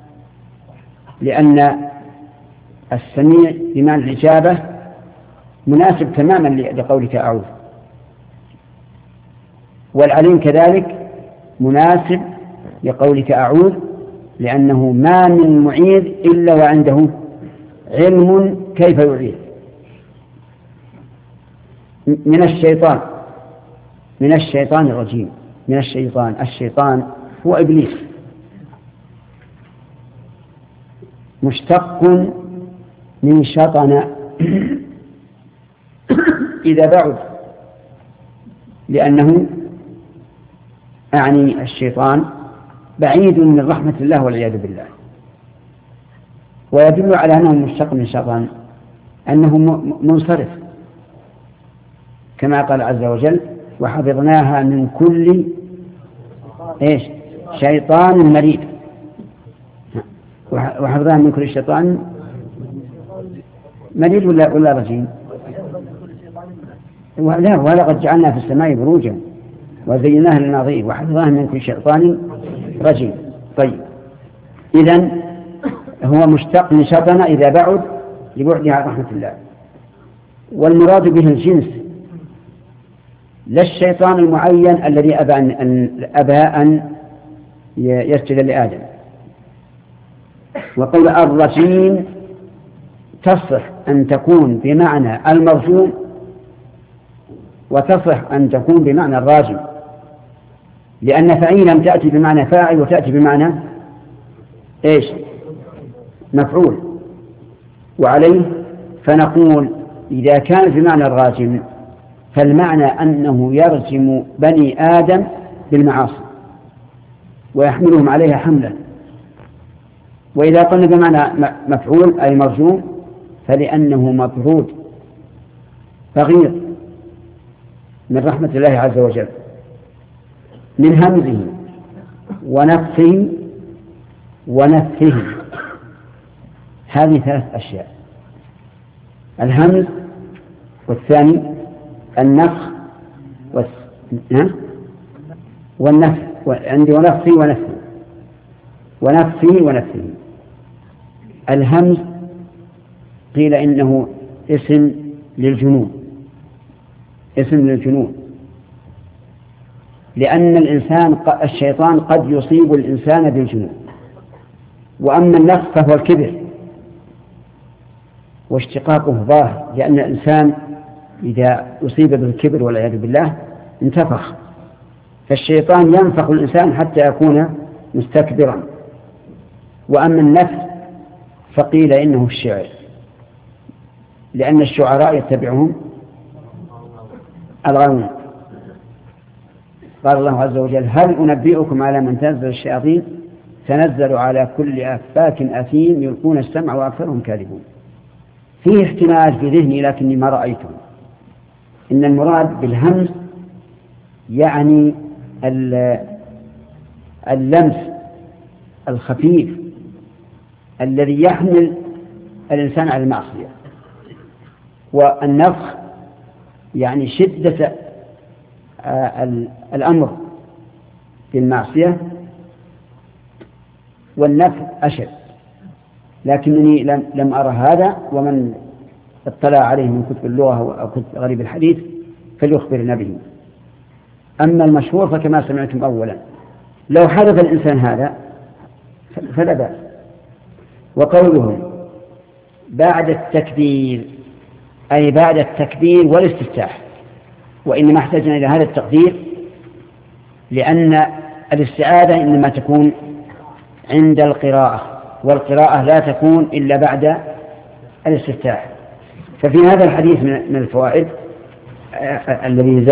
لأن السميع بمعنى الإجابة مناسب تماما لقولك أعوذ، والعليم كذلك مناسب لقولك أعوذ، لأنه ما من معيذ إلا وعنده علم كيف يعيذ. من الشيطان الرجيم. الشيطان هو إبليس، مشتق من شطن إذا بعد، لأنه أعني الشيطان بعيد من رحمة الله والعياذ بالله. ويدل على أنه مشتق من شطن أنه منصرف، كما قال عز وجل: وحفظناها من كل شيطان مريد. وحفظناها من كل شيطان مريد ولا رجيم؟ لا، ولقد جعلنا في السماء بروجا وزيناها للناظرين وحفظناها من كل شيطان رجيم. طيب، إذن هو مشتق من شطن إذا بعد لبعدها عن رحمة الله، والمراد به الجنس لا الشيطان المعين الذي أبى أن يسجد لآدم. وقول الرجيم تصح أن تكون بمعنى المرجوم، وتصح أن تكون بمعنى الراجم، لأن فعيلا تأتي بمعنى فاعل وتأتي بمعنى مفعول. وعليه فنقول إذا كان بمعنى الراجم فالمعنى أنه يرجم بني آدم بالمعاصي ويحملهم عليها حملا. وإذا قلنا بمعنى مفعول أي مرجوم فلأنه مطرود بغيض من رحمة الله عز وجل، من همزه ونفثه. هذه 3 أشياء: الهمز، والثاني النفخ والنفث. عندي ونفثه. الهمز قيل إنه اسم للجنون، لأن الشيطان قد يصيب الإنسان بالجنون. وأما النفخ فهو الكبر واشتقاقه ظاهر، لأن الإنسان إذا أصيب بالكبر والعياذ بالله انتفخ، فالشيطان ينفخ الإنسان حتى يكون مستكبرا. وأما النفث فقيل إنه الشعر، لأن الشعراء يتبعهم الغاوون. قال الله عز وجل: هل أنبئكم على من تنزل الشياطين تنزل على كل أفاك أثيم يلقون السمع وأكثرهم كاذبون. فيه احتمال في ذهني لكني ما رأيته، إن المراد بالهمز يعني اللمس الخفيف الذي يحمل الإنسان على المعصية، والنفخ يعني شدة الأمر بالمعصية، والنفخ أشد. لكنني لم أرى هذا، ومن اطلع عليه من كتب اللغة أو كتب غريب الحديث فليخبرنا به. أما المشهور فكما سمعتم أولا، لو حدث الإنسان هذا فلا بأس. وقوله بعد التكبير أي بعد التكبير والاستفتاح، وإنما احتاجنا إلى هذا التقدير لأن الاستعاذة إنما تكون عند القراءة، والقراءة لا تكون إلا بعد الاستفتاح. ففي هذا الحديث من الفوائد الذي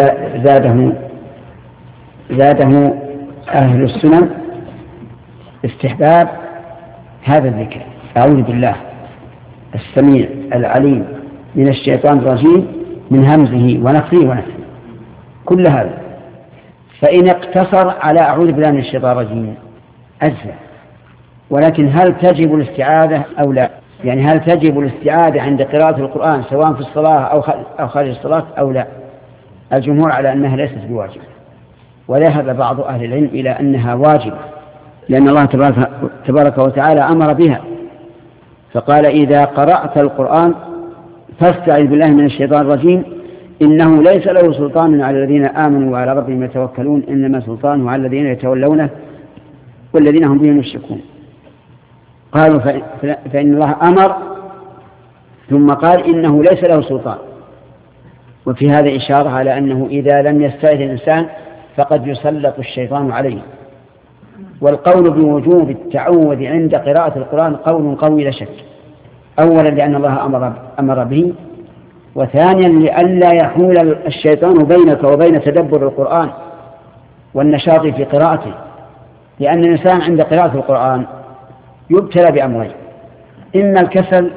زاده أهل السنن استحباب هذا الذكر: أعوذ بالله السميع العليم من الشيطان الرجيم من همزه ونفخه كل هذا. فإن اقتصر على أعوذ بالله من الشيطان الرجيم أجزاء، ولكن هل تجب الاستعاذة أو لا؟ يعني هل تجب الاستعاذة عند قراءة القرآن سواء في الصلاة أو خارج الصلاة أو لا؟ الجمهور على أنها ليست بواجبة، وذهب بعض أهل العلم إلى أنها واجبة، لأن الله تبارك وتعالى أمر بها، فقال إذا قرأت القرآن فاستعذ بالله من الشيطان الرجيم إنه ليس له سلطان على الذين آمنوا وعلى ربهم يتوكلون إنما سلطانه على الذين يتولونه والذين هم بهم يشركون. قالوا فإن الله أمر ثم قال إنه ليس له سلطان، وفي هذا إشارة على أنه إذا لم يستعذ الإنسان فقد يسلط الشيطان عليه. والقول بوجوب التعوذ عند قراءة القرآن قول قوي لا شك، أولا لأن الله أمر به، وثانيا لئلا يحول الشيطان بينك وبين تدبر القرآن والنشاط في قراءته، لأن الإنسان عند قراءة القرآن يبتلى بأمرين: إما الكسل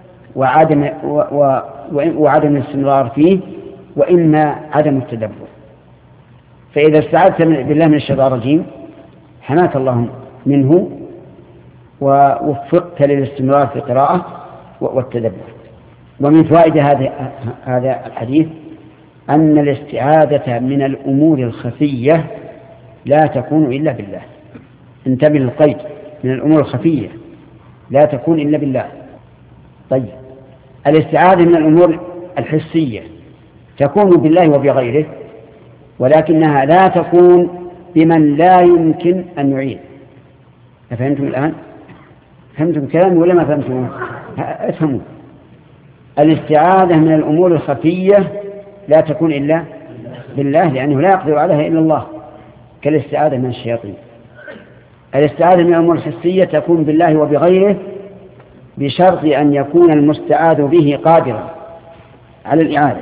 وعدم الاستمرار فيه، وإما عدم التدبر. فإذا استعذت بالله من الشيطان الرجيم حماك الله منه ووفقت للاستمرار في القراءة والتدبر. ومن فوائد هذا الحديث أن الاستعاذة من الأمور الخفية لا تكون إلا بالله. انتبه للقيد، من الأمور الخفية لا تكون إلا بالله. طيب، الاستعاذة من الأمور الحسية تكون بالله وبغيره، ولكنها لا تكون بمن لا يمكن أن يعين. أفهمتم الآن؟ فهمتم كلامي ولا ما فهمتم؟ افهموا. الاستعاذة من الأمور الخفية لا تكون إلا بالله، لأنه لا يقدر عليها إلا الله، كالاستعاذة من الشياطين. الاستعاذة من الأمور الحسية تكون بالله وبغيره بشرط أن يكون المستعاذ به قادرا على الإعادة.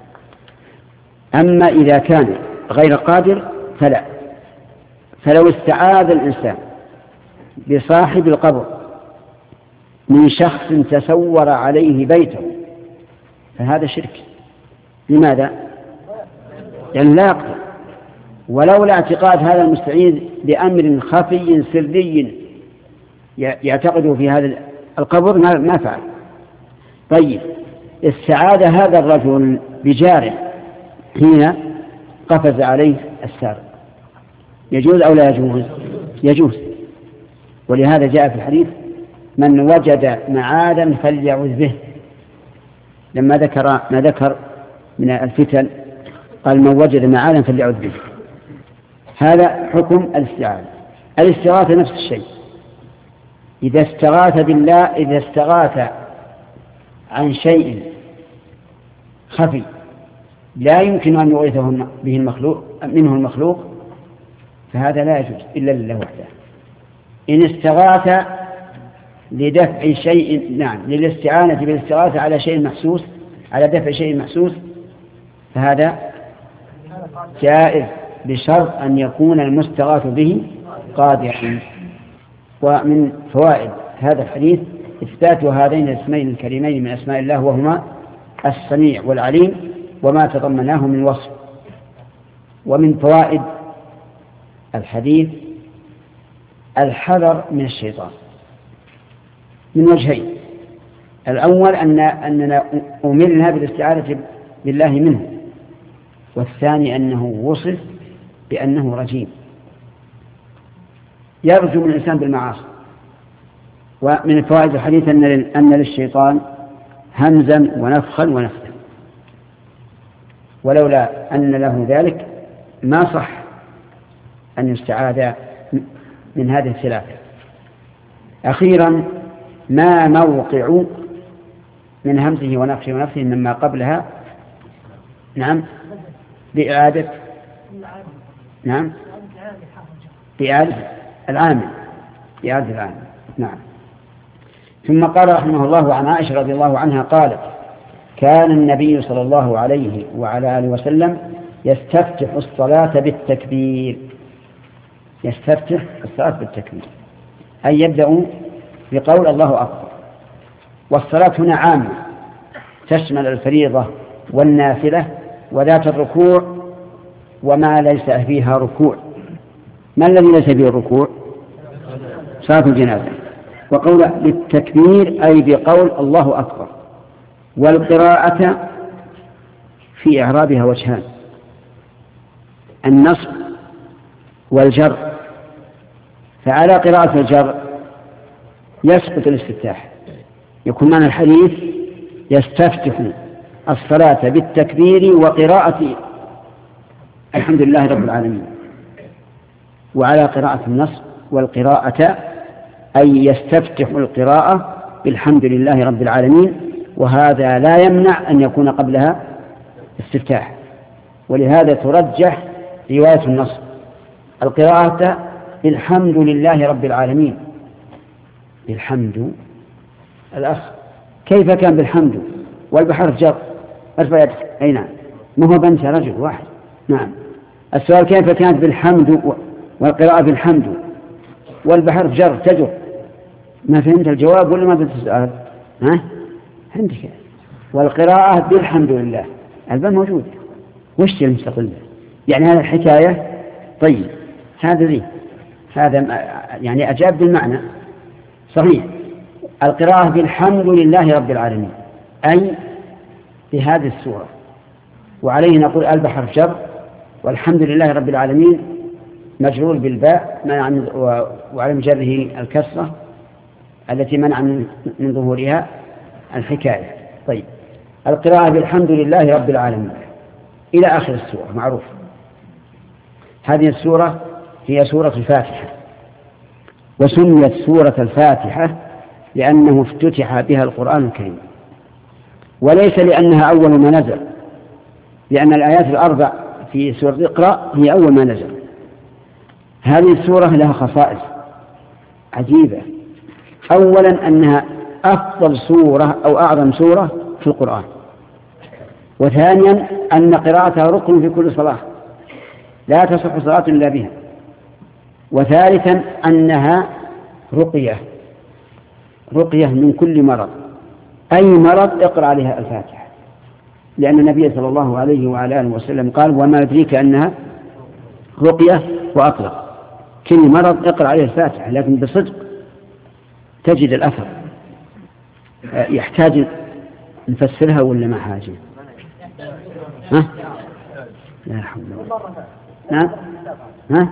أما إذا كان غير قادر فلا. فلو استعاذ الإنسان بصاحب القبر من شخص تسور عليه بيته فهذا شرك. لماذا؟ لأنه لا يقدر، ولولا اعتقاد هذا المستعيذ بأمر خفي سري يعتقده في هذا القبر ما فعل. طيب، استعاذ هذا الرجل بجاره حين قفز عليه السارق، يجوز أو لا يجوز؟ يجوز. ولهذا جاء في الحديث من وجد معاذا فليعوذ به، لما ذكر ما ذكر من الفتن قال من وجد معاذا فليعوذ به. هذا حكم الاستعاذة. الاستغاثة نفس الشيء. إذا استغاث بالله، إذا استغاث عن شيء خفي لا يمكن أن يغيثه به منه المخلوق فهذا لا يجوز إلا لله وحده. إن استغاث لدفع شيء، للاستعانة بالاستغاثة على شيء محسوس، على دفع شيء محسوس، فهذا جائز بشرط أن يكون المستغاث به قادرا. ومن فوائد هذا الحديث إثبات هذين الاسمين الكريمين من أسماء الله، وهما السميع والعليم وما تضمناه من وصف. ومن فوائد الحديث الحذر من الشيطان من وجهين: الأول أننا أمرنا بالاستعاذة بالله منه، والثاني أنه وصف بأنه رجيم يرجم الإنسان بالمعاصي. ومن فوائد الحديث أن للشيطان همزا ونفخا ونفثا، ولولا أن له ذلك ما صح أن يستعاذ من هذه الثلاثة. أخيرا، ما موقع من همزه ونفخه ونفثه مما قبلها؟ بإعادة بإعادة العامل. ثم قال رحمه الله عن عائشة رضي الله عنها قالت: كان النبي صلى الله عليه وعلى آله وسلم يستفتح الصلاة بالتكبير. يستفتح الصلاة بالتكبير أي يبدأ بقول الله أكبر. والصلاة هنا عامة تشمل الفريضة والنافلة وذات الركوع وما ليس فيها ركوع. ما الذي ليس فيه الركوع؟ صلاة الجنازة. وقول بالتكبير أي بقول الله أكبر. والقراءة في إعرابها وجهان: النصب والجر. فعلى قراءة الجر يسقط الاستفتاح، يكون معنى الحديث يستفتح الصلاة بالتكبير وقراءة الحمد لله رب العالمين. وعلى قراءة النصب والقراءة أي يستفتح القراءة بالحمد لله رب العالمين، وهذا لا يمنع أن يكون قبلها استفتاح، ولهذا ترجح رواية النصب القراءة بالحمد لله رب العالمين. بالحمد الأخ كيف كان بالحمد والبحر جر أرفع يدك؟ أي نعم، ما هو بنت رجل واحد. نعم، السؤال كيف كانت بالحمد والقراءة بالحمد والبحر جر تجر؟ ما فهمت الجواب ولا ما فهمت السؤال؟ ها؟ عندك والقراءة بالحمد لله الباب موجود. وش المستقل يعني هذا الحكاية؟ طيب هذا يعني أجاب بالمعنى صحيح. القراءة بالحمد لله رب العالمين أي بهذه السورة، وعليه نقول البحر جر والحمد لله رب العالمين مجرور بالباء وعلى مجره الكسرة التي منع من ظهورها الحكاية. طيب، القراءة بالحمد لله رب العالمين إلى آخر السورة معروف. هذه السورة هي سورة الفاتحة، وسميت سورة الفاتحة لأنه افتتح بها القرآن الكريم، وليس لأنها أول ما نزل، لأن الآيات الأربع في سورة اقرأ هي أول ما نزل. هذه السورة لها خصائص عجيبة. أولا أنها أفضل سورة أو أعظم سورة في القرآن، وثانيا أن قراءتها ركن في كل صلاة لا تصح صلاة إلا بها، وثالثا أنها رقية من كل مرض، أي مرض اقرأ عليها الفاتحة، لأن النبي صلى الله عليه وعلى آله وسلم قال وما يدريك أنها رقية وأطلق كل مرض اقرأ عليه الفاتحة، لكن بصدق تجد الأثر. يحتاج نفسرها ولا ما حاجة؟ ها؟ لا حول ولا قوة.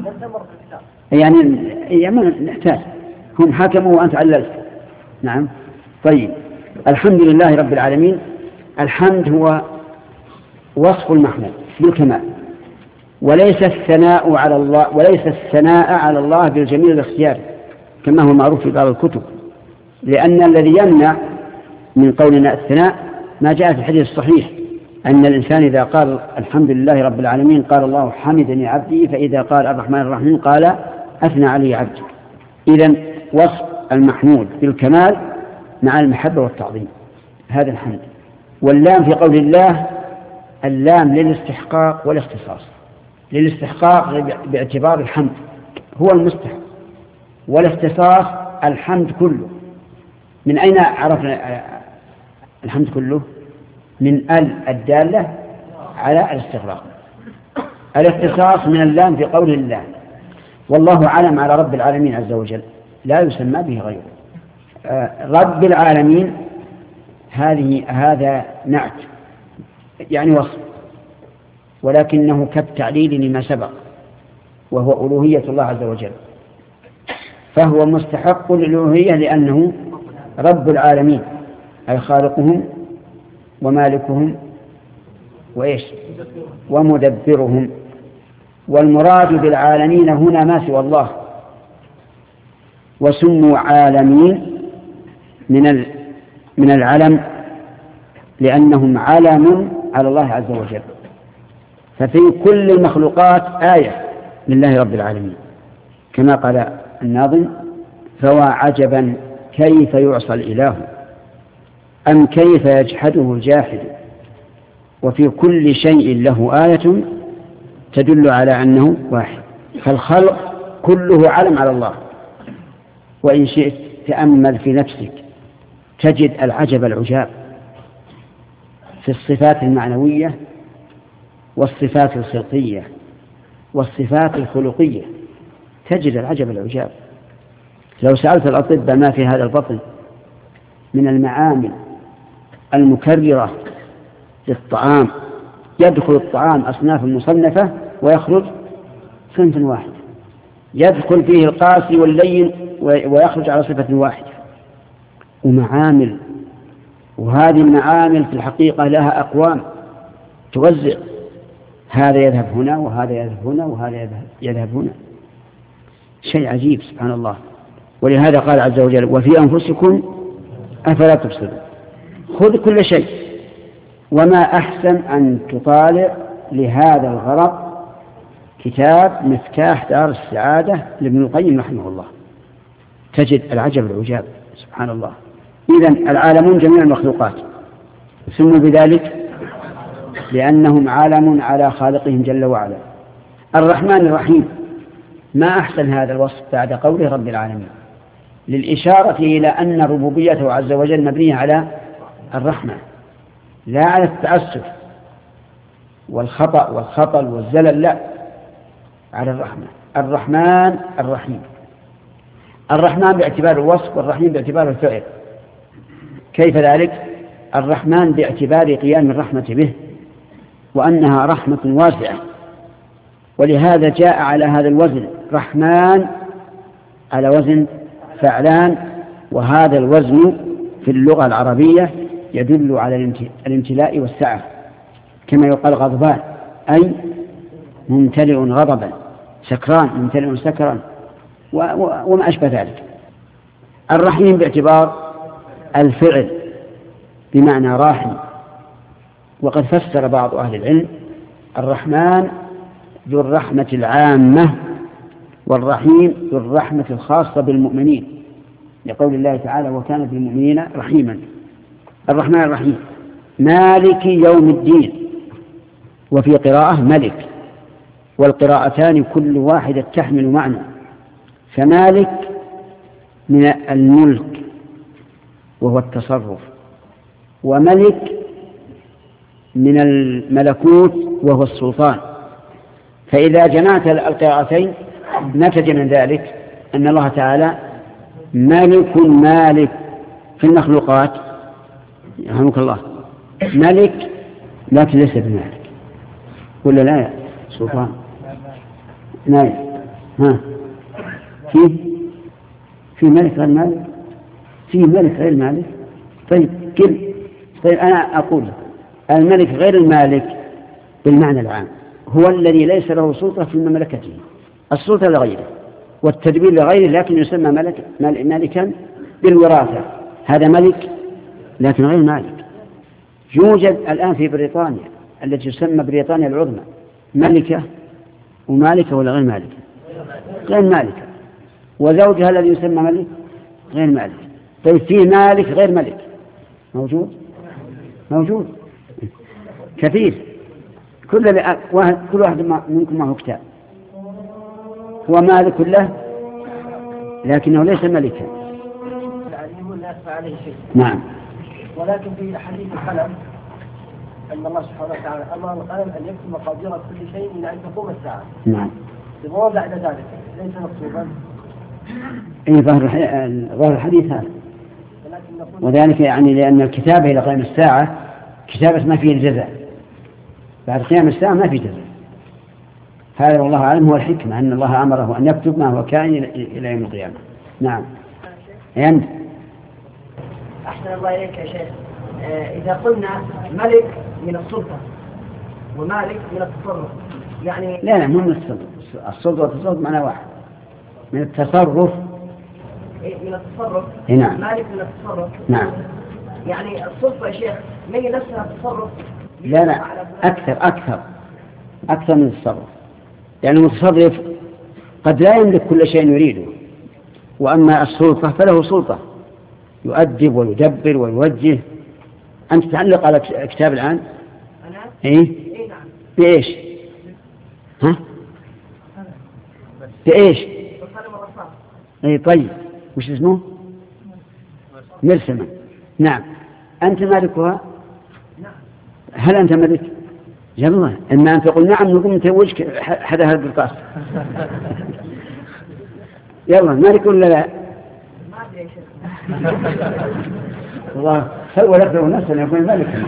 يعني نحتاج هم حكموا وأنت عللت. نعم. طيب، الحمد لله رب العالمين. الحمد هو وصف المحمود بالكمال، وليس الثناء على الله بالجميل الاختياري كما هو معروف في بعض الكتب، لأن الذي يمنع من قولنا الثناء ما جاء في الحديث الصحيح أن الإنسان إذا قال الحمد لله رب العالمين قال الله حمدني عبدي، فإذا قال الرحمن الرحيم قال أثنى علي عبدي. إذن وصف المحمود بالكمال مع المحبة والتعظيم، هذا الحمد. واللام في قول الله اللام للاستحقاق والاختصاص. للاستحقاق باعتبار الحمد هو المستحق، والاختصاص الحمد كله. من أين عرفنا الحمد كله؟ من الدالة على الاستغراق. الاختصاص من اللام في قول الله والله علم على رب العالمين عز وجل، لا يسمى به غيره. رب العالمين هذا نعت يعني وصف، ولكنه كالتعليل لما سبق وهو ألوهية الله عز وجل، فهو مستحق للألوهية لأنه رب العالمين أي خالقهم ومالكهم وإيش ومدبرهم. والمراد بالعالمين هنا ما سوى الله، وسموا عالمين من العلم لأنهم علم على الله عز وجل. ففي كل المخلوقات آية لله رب العالمين، كما قال الناظم فوا عجبا كيف يعصى الإله أم كيف يجحده الجاحد، وفي كل شيء له آية تدل على أنه واحد. فالخلق كله علم على الله. وإن شئت تأمل في نفسك تجد العجب العجاب في الصفات المعنوية والصفات الخلقية والصفات الخلقية، تجد العجب العجاب. لو سألت الأطباء ما في هذا البطن من المعامل المكررة للطعام، يدخل الطعام أصناف مصنفة ويخرج صنف واحد، يدخل فيه القاسي واللين ويخرج على صفة واحدة، ومعامل، وهذه المعامل في الحقيقة لها أقوام توزع، هذا يذهب هنا وهذا يذهب هنا وهذا يذهب هنا، شيء عجيب سبحان الله. ولهذا قال عز وجل وفي أنفسكم أفلا تبصرون. خذ كل شيء، وما أحسن أن تطالع لهذا الغرض كتاب مفتاح دار السعادة لابن القيم رحمه الله، تجد العجب العجاب سبحان الله. إذن العالمون جميع المخلوقات سموا بذلك لأنهم عالم على خالقهم جل وعلا. الرحمن الرحيم، ما أحسن هذا الوصف بعد قوله رب العالمين، للإشارة إلى أن ربوبيته عز وجل مبنية على الرحمة لا على التعسف والخطأ والخطل والزلل، لا، على الرحمة. الرحمن الرحيم، الرحمن باعتبار الوصف والرحيم باعتبار الفعل. كيف ذلك؟ الرحمن باعتبار قيام الرحمة به وأنها رحمة واسعة، ولهذا جاء على هذا الوزن رحمن على وزن فعلان، وهذا الوزن في اللغة العربية يدل على الامتلاء والسعة، كما يقال غضبان أي ممتلئ غضبا، سكران ممتلئ سكرا، وما أشبه ذلك. الرحيم باعتبار الفعل بمعنى راحم، وقد فسر بعض أهل العلم الرحمن ذو الرحمة العامة والرحيم ذو الرحمة الخاصة بالمؤمنين، لقول الله تعالى وكان بالمؤمنين رحيما. الرحمن الرحيم مالك يوم الدين، وفي قراءة ملك، والقراءتان كل واحدة تحمل معنى، فمالك من الملك وهو التصرف، وملك من الملكوت وهو السلطان. فإذا جمعت القراءتين نتج من ذلك أن الله تعالى ملك مالك في المخلوقات، يرحمك الله، ملك لكن ليس بمالك، ولا لا يا سلطان؟ نعم. ها في ملك غير مالك؟ في ملك غير مالك؟ طيب أنا أقول الملك غير المالك بالمعنى العام هو الذي ليس له سلطة في مملكته، السلطة لغيره والتدبير لغيره، لكن يسمى ملكا بالوراثة، هذا ملك لكن غير مالك. يوجد الآن في بريطانيا التي تسمى بريطانيا العظمى ملكة ومالكة ولا غير مالكة؟ غير مالكة، وزوجها الذي يسمى ملك غير مالك. طيب في مالك غير ملك موجود كثير، كل واحد منكم معه كتاب هو مالك له لكنه ليس ملكا. العليم لا يخفى عليه شيء. نعم. ولكن في حديث القلم أن الله سبحانه وتعالى أمر القلم أن يكتب مقادير كل شيء إلى أن تقوم الساعة. نعم. وما بعد ذلك ليس مكتوبا. أي ظاهر الحديث هذا، وذلك يعني لأن الكتابة إلى قيام الساعة كتابة ما فيه الجزاء، بعد قيام الساعة ما فيه جزاء. هذا والله أعلم هو الحكمة أن الله أمره أن يكتب ما هو كائن إلى يوم القيامة. نعم. أنت أحسن الله إليك يا شيخ، إذا قلنا ملك من السلطة ومالك من التصرف يعني لا مو من السلطة والتصرف معنى واحد، من التصرف. من التصرف. نعم. مالك من التصرف. نعم. يعني السلطة يا شيخ ما هي نفسها التصرف؟ لا أكثر من التصرف، يعني المتصرف قد لا يملك كل شيء يريده، وأما السلطة فله سلطة يؤدب ويدبر ويوجه. أنت تعلق على كتاب الآن؟ أنا؟ إيه؟ نعم. بإيش؟ ها؟ بإيش؟ بالقلم والرصاص. إيه طيب، وش اسمه؟ مرسمة. نعم. أنت مالكها؟ نعم. هل أنت ملك؟ يلا إما أن تقول نعم نقوم نتوجك حدا هذا القرطاس. يلا مالك ولا لا؟ الله سوى لك نفسه أن يكون ملكا.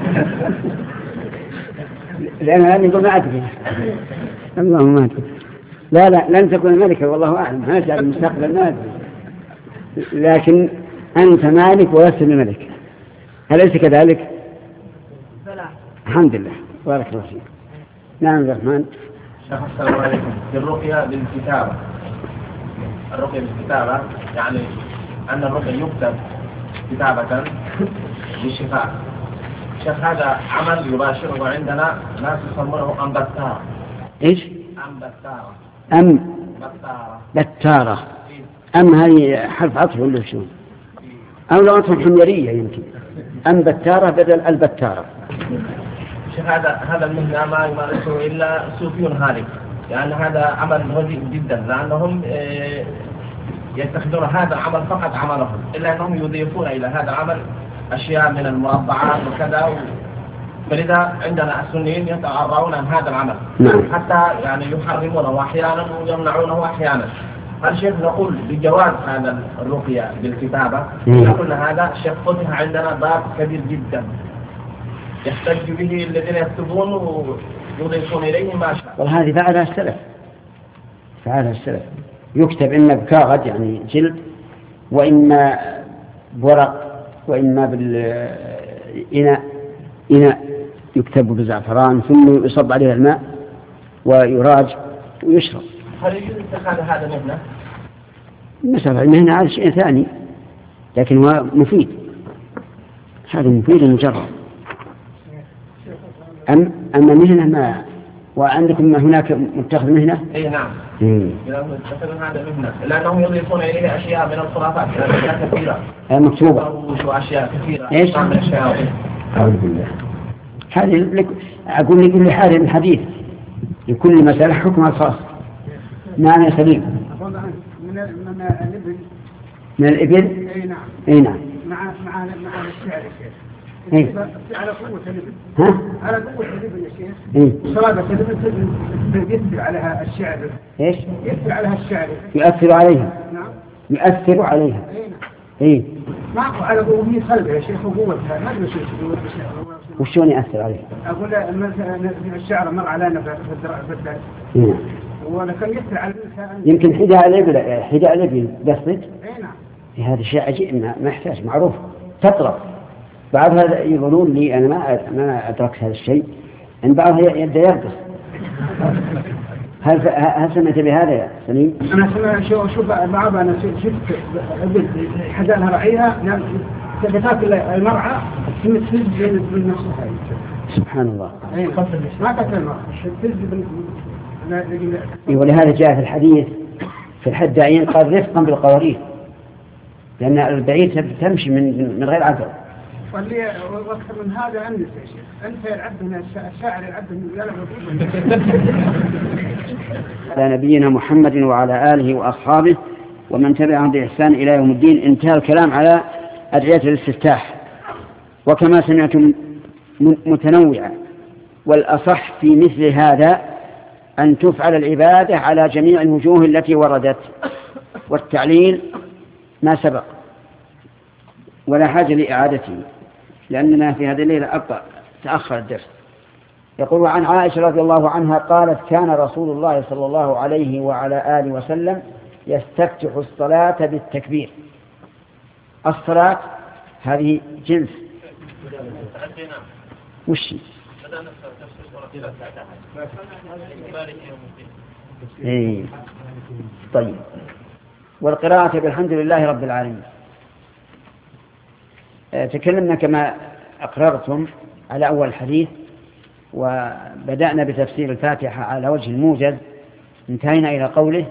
لأن الآن يقول ما أدري. اللهم ما أدري. لا لن تكون ملكا والله أعلم، هذا المستقبل ما أدري. لكن أنت مالك ولست بملك، أليس كذلك؟ الحمد لله، بارك الله فيك. نعم عبد الرحمن. السلام عليكم. الرقية بالكتابة، الرقية بالكتابة يعني أن الرقية يكتب كتابة للشفاء. شيخ هذا عمل يباشره عندنا ناس يسمونه أمبتارة. إيش؟ أمبتارة. بتارة. هذه حرف عطف ولا شو؟ أو لغتهم حميرية يمكن. بتارة بدل البتارة. شيخ هذا المهنة ما يمارسه إلا صوفيون هالك، لأن هذا عمل رديء جدا، لأنهم يتخذون هذا العمل فقط عملهم، إلا أنهم يضيفون إلى هذا العمل أشياء من المربعات وكذا، فلذا عندنا السنيين يتعرضون عن هذا العمل. حتى يعني يحرمونه أحيانا ويمنعونه أحيانا. الشيخ نقول بجواز هذا الرقية بالكتابة، نقول هذا الشيخ فتح عندنا باب كبير جدا يحتج به الذين يكتبون ويضيفون إليه ما شاء. وهذه فعلها السلف، يكتب إما بكاغذ يعني جلد، وإما بورق، وإما بالإناء يكتب بزعفران ثم يصب عليه الماء ويراج ويشرب. هل يجوز اتخاذ هذا مهنة؟ مسألة المهنة هذا شيء ثاني، لكن هو مفيد، هذا مفيد مجرد. أما مهنة ما، وعندكم هناك متخذ مهنة؟ أي نعم. يتخذون هذا مهنة، لأنهم يضيفون إليه أشياء من الخرافات، أشياء كثيرة مكتوبة وأشياء كثيرة. إيش؟ أعوذ بالله. هذه أقول لكل حال الحديث لكل مسألة حكمها الخاص. معنى سليم. من الإبل. أي نعم. مع الشعر يا شيخ. على قوة الإبل. ها؟ على قوة الإبل يا شيخ. صلابة الإبل يأثر عليها الشعر. إيش؟ يأثر عليها الشعر. يؤثر عليها. نعم. يؤثر عليها. أي نعم. إيه. ما على قوة هي صلبة يا شيخ وقوتها ما أدري شو وشون يأثر عليها؟ أقول مثلا الشعر مر علينا في الدرس. ولكن يأثر على الإنسان. يمكن حذاء الإبل قصدك؟ أي نعم. هذا شيء عجيب ما يحتاج، معروف تطرف. بعضها يقولون لي أنا ما أدركت هذا الشيء، أن بعضها يبدأ يرقص. هل سمعت بهذا يا سليم؟ أنا شوف بعض أنا شفت حدانها رعيها تاكل المرعى تمثل بين نفسها. سبحان الله. ما تاكل المرعى ولهذا جاء في الحديث في الحدائين قال رفقا بالقوارير، لأن البعير تمشي من غير عذر. واللي أكثر من هذا أنت يا شيخ، أنت يلعب من الشاعر يلعب من على نبينا محمد وعلى آله وأصحابه ومن تبعهم بإحسان إلى يوم الدين. انتهى الكلام على أدعية الاستفتاح، وكما سمعتم متنوعة، والأصح في مثل هذا أن تفعل العبادة على جميع الوجوه التي وردت، والتعليل ما سبق ولا حاجة لإعادته، لأننا في هذه الليلة تأخر الدرس. يقول عن عائشة رضي الله عنها قالت كان رسول الله صلى الله عليه وعلى آله وسلم يستفتح الصلاة بالتكبير. الصلاة هذه جنس وش إيه. طيب، والقراءة بالحمد لله رب العالمين. تكلمنا كما أقررتم على أول الحديث، وبدأنا بتفسير الفاتحة على وجه الموجز، انتهينا إلى قوله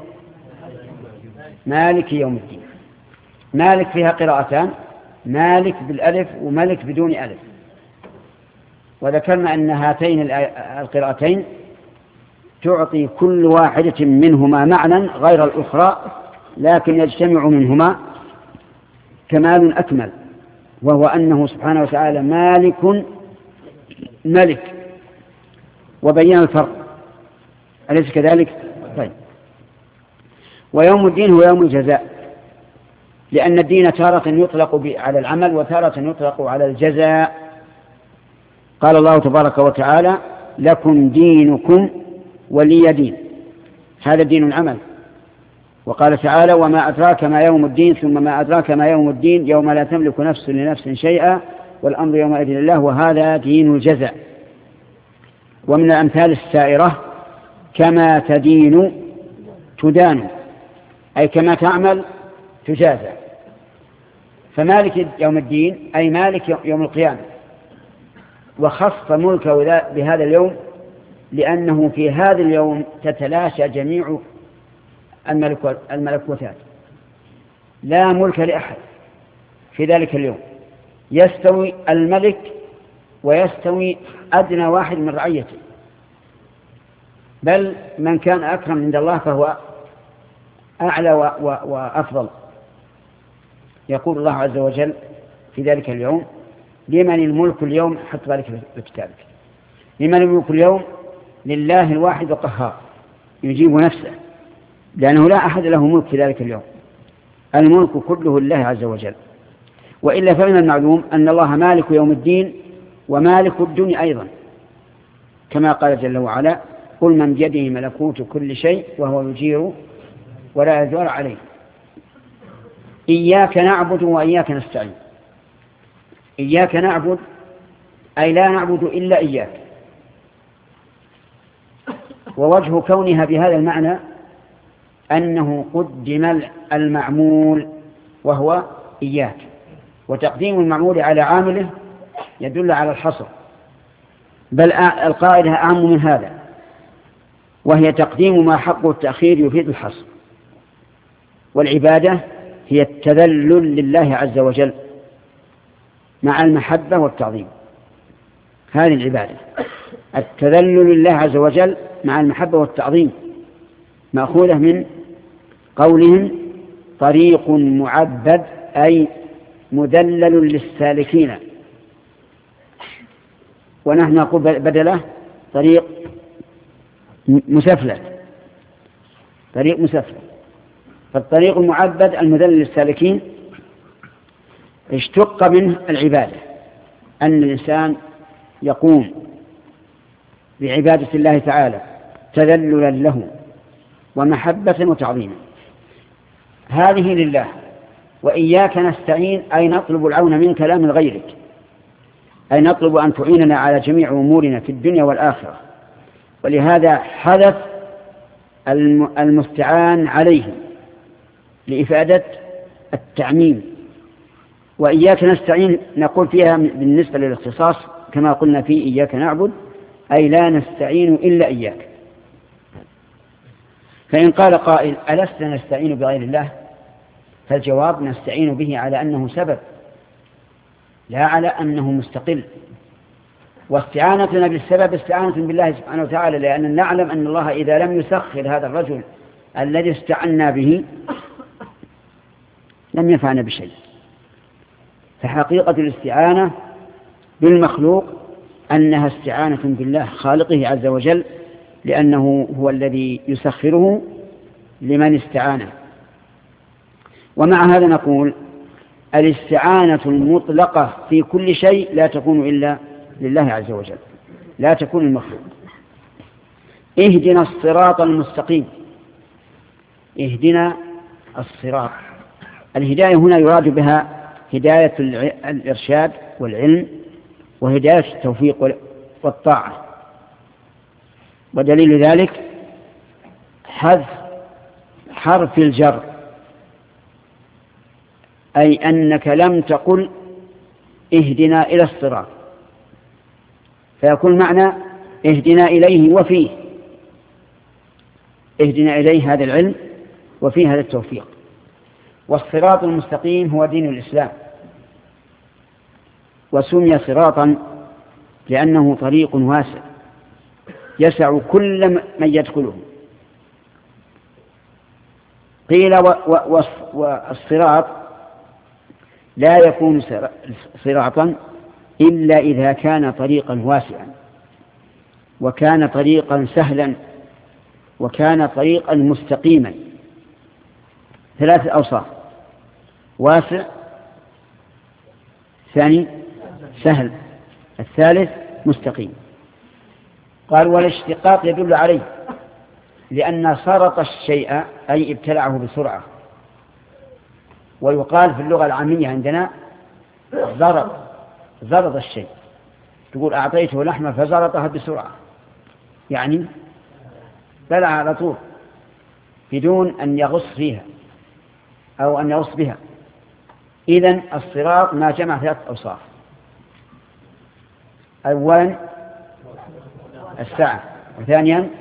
مالك يوم الدين. مالك فيها قراءتان، مالك بالألف وملك بدون ألف، وذكرنا أن هاتين القراءتين تعطي كل واحدة منهما معنى غير الأخرى، لكن يجتمع منهما كمال أكمل، وهو أنه سبحانه وتعالى مالك ملك، وبين الفرق، أليس كذلك؟ طيب. ويوم الدين هو يوم الجزاء، لأن الدين تارة يطلق على العمل وتارة يطلق على الجزاء. قال الله تبارك وتعالى: لكم دينكم ولي دين. هذا دين العمل. وقال تعالى: وما أدراك ما يوم الدين، ثم ما أدراك ما يوم الدين، يوم لا تملك نفس لنفس شيئا والأمر يومئذ لله، وهذا دين الجزاء. ومن الأمثال السائرة: كما تدين تدان، أي كما تعمل تجازى. فمالك يوم الدين أي مالك يوم القيامة، وخص ملكه بهذا اليوم لأنه في هذا اليوم تتلاشى جميع الملكوتات، لا ملك لأحد في ذلك اليوم. يستوي الملك ويستوي أدنى واحد من رعيته، بل من كان أكرم عند الله فهو أعلى وأفضل. يقول الله عز وجل في ذلك اليوم: لمن الملك اليوم؟ حط ذلك في كتابك. لمن الملك اليوم؟ لله الواحد القهار، يجيب نفسه، لأنه لا أحد له ملك في ذلك اليوم، الملك كله لله عز وجل. وإلا فمن المعلوم أن الله مالك يوم الدين ومالك الدنيا أيضا، كما قال جل وعلا: قل من بيده ملكوت كل شيء وهو يجير ولا يجار عليه. إياك نعبد وإياك نستعين. إياك نعبد أي لا نعبد إلا إياك. ووجه كونها بهذا المعنى أنه قدم المعمول وهو إياك، وتقديم المعمول على عامله يدل على الحصر، بل القاعدة أعم من هذا، وهي تقديم ما حقه التأخير يفيد الحصر. والعبادة هي التذلل لله عز وجل مع المحبة والتعظيم. هذه العبادة، التذلل لله عز وجل مع المحبة والتعظيم، مأخوذة من قولهم: طريق معبد، أي مذلل للسالكين. ونحن نقول بدله طريق مسفلت، طريق مسفلت. فالطريق المعبد المذلل للسالكين اشتق منه العبادة، أن الإنسان يقوم بعبادة الله تعالى تذللا له ومحبة وتعظيما. هذه لله. وإياك نستعين أي نطلب العون منك لا من غيرك، أي نطلب أن تعيننا على جميع أمورنا في الدنيا والآخرة. ولهذا حدث المستعان عليه لإفادة التعميم. وإياك نستعين نقول فيها بالنسبة للاختصاص كما قلنا في إياك نعبد، أي لا نستعين إلا إياك. فإن قال قائل: ألسنا نستعين بغير الله؟ فالجواب: نستعين به على أنه سبب، لا على أنه مستقل. واستعانتنا بالسبب استعانة بالله سبحانه وتعالى، لأن نعلم أن الله إذا لم يسخر هذا الرجل الذي استعنا به لم ينفعنا بشيء. فحقيقة الاستعانة بالمخلوق أنها استعانة بالله خالقه عز وجل، لأنه هو الذي يسخره لمن استعانه. ومع هذا نقول: الاستعانة المطلقة في كل شيء لا تكون إلا لله عز وجل، لا تكون المخلوق. اهدنا الصراط المستقيم. اهدنا الصراط. الهداية هنا يراد بها هداية الإرشاد والعلم، وهداية التوفيق والطاعة. ودليل ذلك حذف حرف الجر، أي أنك لم تقل اهدنا إلى الصراط، فيكون معنى اهدنا إليه وفيه، اهدنا إليه هذا العلم وفيه هذا التوفيق. والصراط المستقيم هو دين الإسلام، وسمي صراطا لأنه طريق واسع يسع كل من يدخله. قيل والصراط لا يكون صراطا إلا إذا كان طريقا واسعا، وكان طريقا سهلا، وكان طريقا مستقيما. ثلاثة أوصاف: واسع، الثاني سهل، الثالث مستقيم. قال والاشتقاق يدل عليه، لأن سرط الشيء أي ابتلعه بسرعة. ويقال في اللغة العامية عندنا زرط الشيء، تقول أعطيته لحمة فزرطها بسرعة، يعني بلع على طول بدون أن يغص فيها أو أن يغص بها. إذن الصراط ما جمع 3 أوصاف: أولا السعة، وثانيا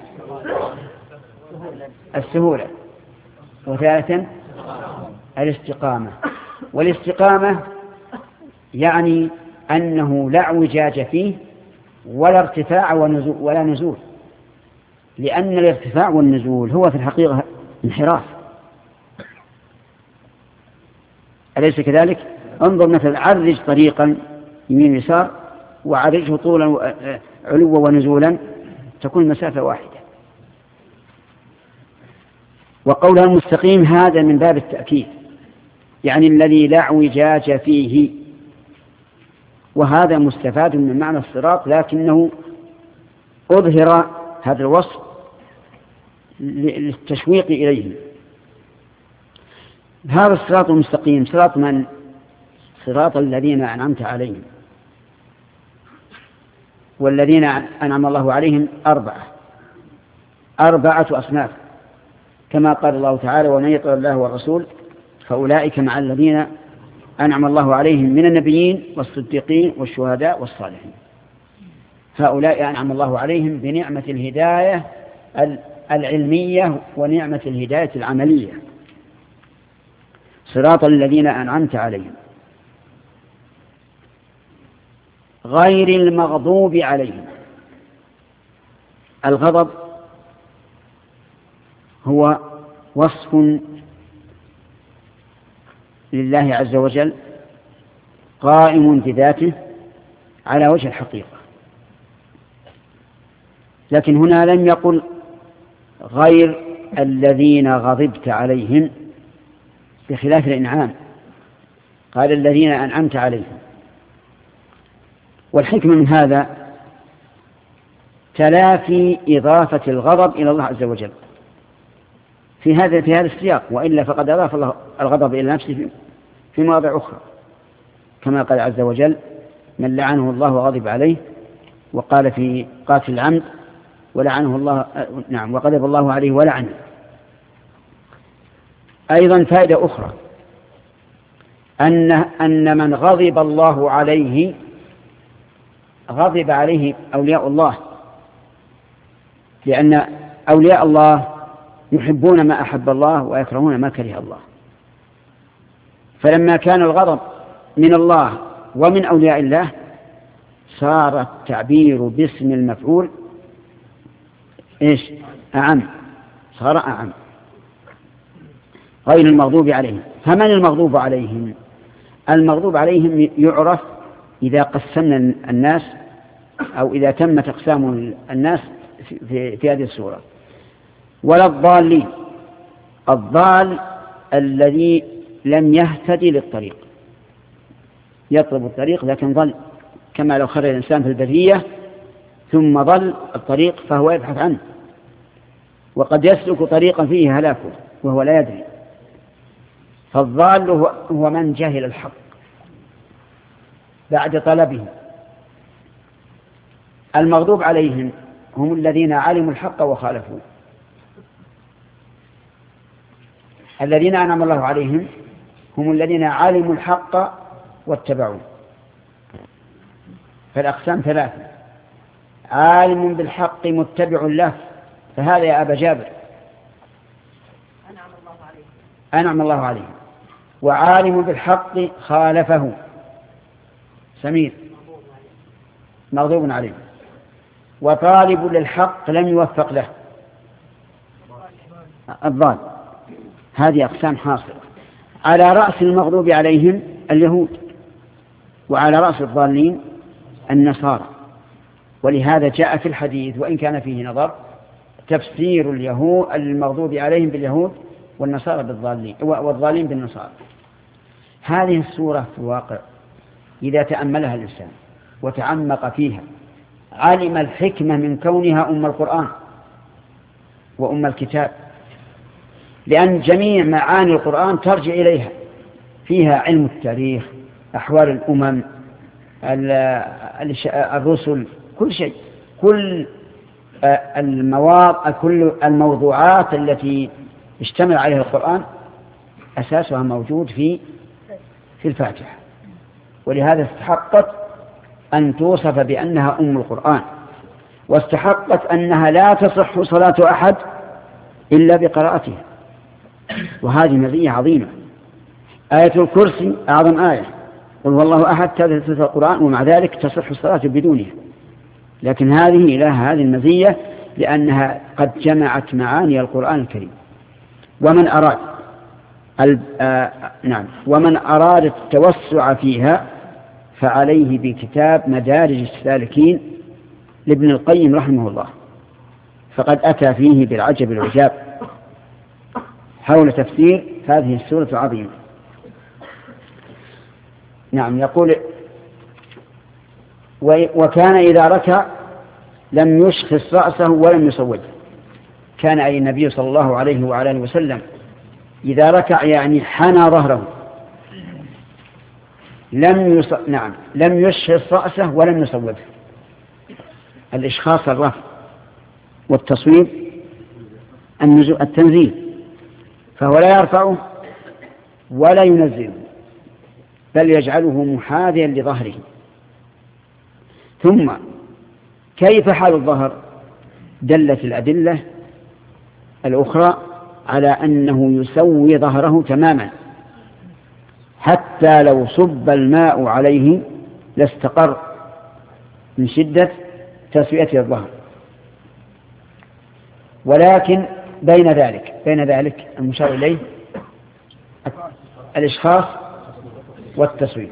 السهولة، وثالثا الاستقامة. والاستقامة يعني أنه لا اعوجاج فيه ولا ارتفاع ولا نزول، لأن الارتفاع والنزول هو في الحقيقة انحراف، أليس كذلك؟ انظر مثلا، عرج طريقا يمين يسار وعرجه طولا علوا ونزولا تكون المسافة واحدة. وقولها المستقيم هذا من باب التأكيد، يعني الذي لا اعوجاج فيه، وهذا مستفاد من معنى الصراط، لكنه أظهر هذا الوصف للتشويق إليه. هذا الصراط المستقيم صراط من؟ صراط الذين أنعمت عليهم. والذين أنعم الله عليهم 4 أصناف، كما قال الله تعالى: ومن يطع الله والرسول فأولئك مع الذين أنعم الله عليهم من النبيين والصديقين والشهداء والصالحين. هؤلاء أنعم الله عليهم بنعمة الهداية العلمية ونعمة الهداية العملية. صراط الذين أنعمت عليهم غير المغضوب عليهم. الغضب هو وصف لله عز وجل قائم بذاته على وجه الحقيقة، لكن هنا لم يقل غير الذين غضبت عليهم بخلاف الإنعام، قال الذين أنعمت عليهم. والحكمة من هذا تلافي إضافة الغضب إلى الله عز وجل في هذا السياق، وإلا فقد أضاف الله الغضب إلى نفسه في مواضع أخرى، كما قال عز وجل: من لعنه الله وغضب عليه، وقال في قاتل العمد: ولعنه الله، نعم، وغضب الله عليه ولعنه. أيضا فائدة أخرى، أن من غضب الله عليه غضب عليه أولياء الله، لأن أولياء الله يحبون ما أحب الله ويكرهون ما كره الله. فلما كان الغضب من الله ومن أولياء الله صار التعبير باسم المفعول أعم، صار أعم. غير المغضوب عليهم. فمن المغضوب عليهم؟ المغضوب عليهم يعرف إذا قسمنا الناس أو إذا تم تقسام الناس في هذه السورة. ولا الضالين. الضال الذي لم يهتدي للطريق، يطلب الطريق لكن ضل، كما لو خرج الإنسان في البرية ثم ضل الطريق فهو يبحث عنه، وقد يسلك طريقا فيه هلاكه وهو لا يدري. فالضال هو من جهل الحق بعد طلبه. المغضوب عليهم هم الذين علموا الحق وخالفوه. الذين أنعم الله عليهم هم الذين علموا الحق واتبعوه. فالأقسام 3: عالم بالحق متبع له، فهذا يا أبا جابر أنعم الله عليه. وعالم بالحق خالفه سمير مغضوب عليه. وطالب للحق لم يوفق له الضال. هذه أقسام حاصلة. على رأس المغضوب عليهم اليهود، وعلى رأس الضالين النصارى. ولهذا جاء في الحديث وإن كان فيه نظر تفسير اليهود المغضوب عليهم باليهود والنصارى بالضالين والضالين بالنصارى. هذه السورة في الواقع إذا تأملها الإنسان وتعمق فيها علم الحكمة من كونها أم القرآن وأم الكتاب، لأن جميع معاني القرآن ترجع إليها، فيها علم التاريخ، أحوال الأمم، الرسل، كل شيء، كل كل الموضوعات التي اشتمل عليها القرآن أساسها موجود في الفاتحة. ولهذا استحقت أن توصف بأنها أم القرآن، واستحقت أنها لا تصح صلاة أحد إلا بقراءتها، وهذه مزية عظيمة. آية الكرسي أعظم آية، قل هو الله أحد تثلث القرآن، ومع ذلك تصح الصلاة بدونها، لكن هذه لها هذه المزية لأنها قد جمعت معاني القرآن الكريم. ومن أراد التوسع فيها فعليه بكتاب مدارج السالكين لابن القيم رحمه الله، فقد أتى فيه بالعجب العجاب حول تفسير هذه السورة العظيمة. نعم، يقول: وكان إذا ركع لم يشخص رأسه ولم يصوده. كان أي النبي صلى الله عليه وعلى آله وسلم إذا ركع يعني حنى ظهره لم يشخص رأسه ولم يصوده. الإشخاص الرفع، والتصويب التنزيل، فهو لا يرفعه ولا ينزله بل يجعله محاذيا لظهره. ثم كيف حال الظهر؟ دلت الأدلة الأخرى على أنه يسوي ظهره تماما، حتى لو صب الماء عليه لاستقر من شدة تسوية الظهر. ولكن بين ذلك المشار إليه الإشخاص والتسوية.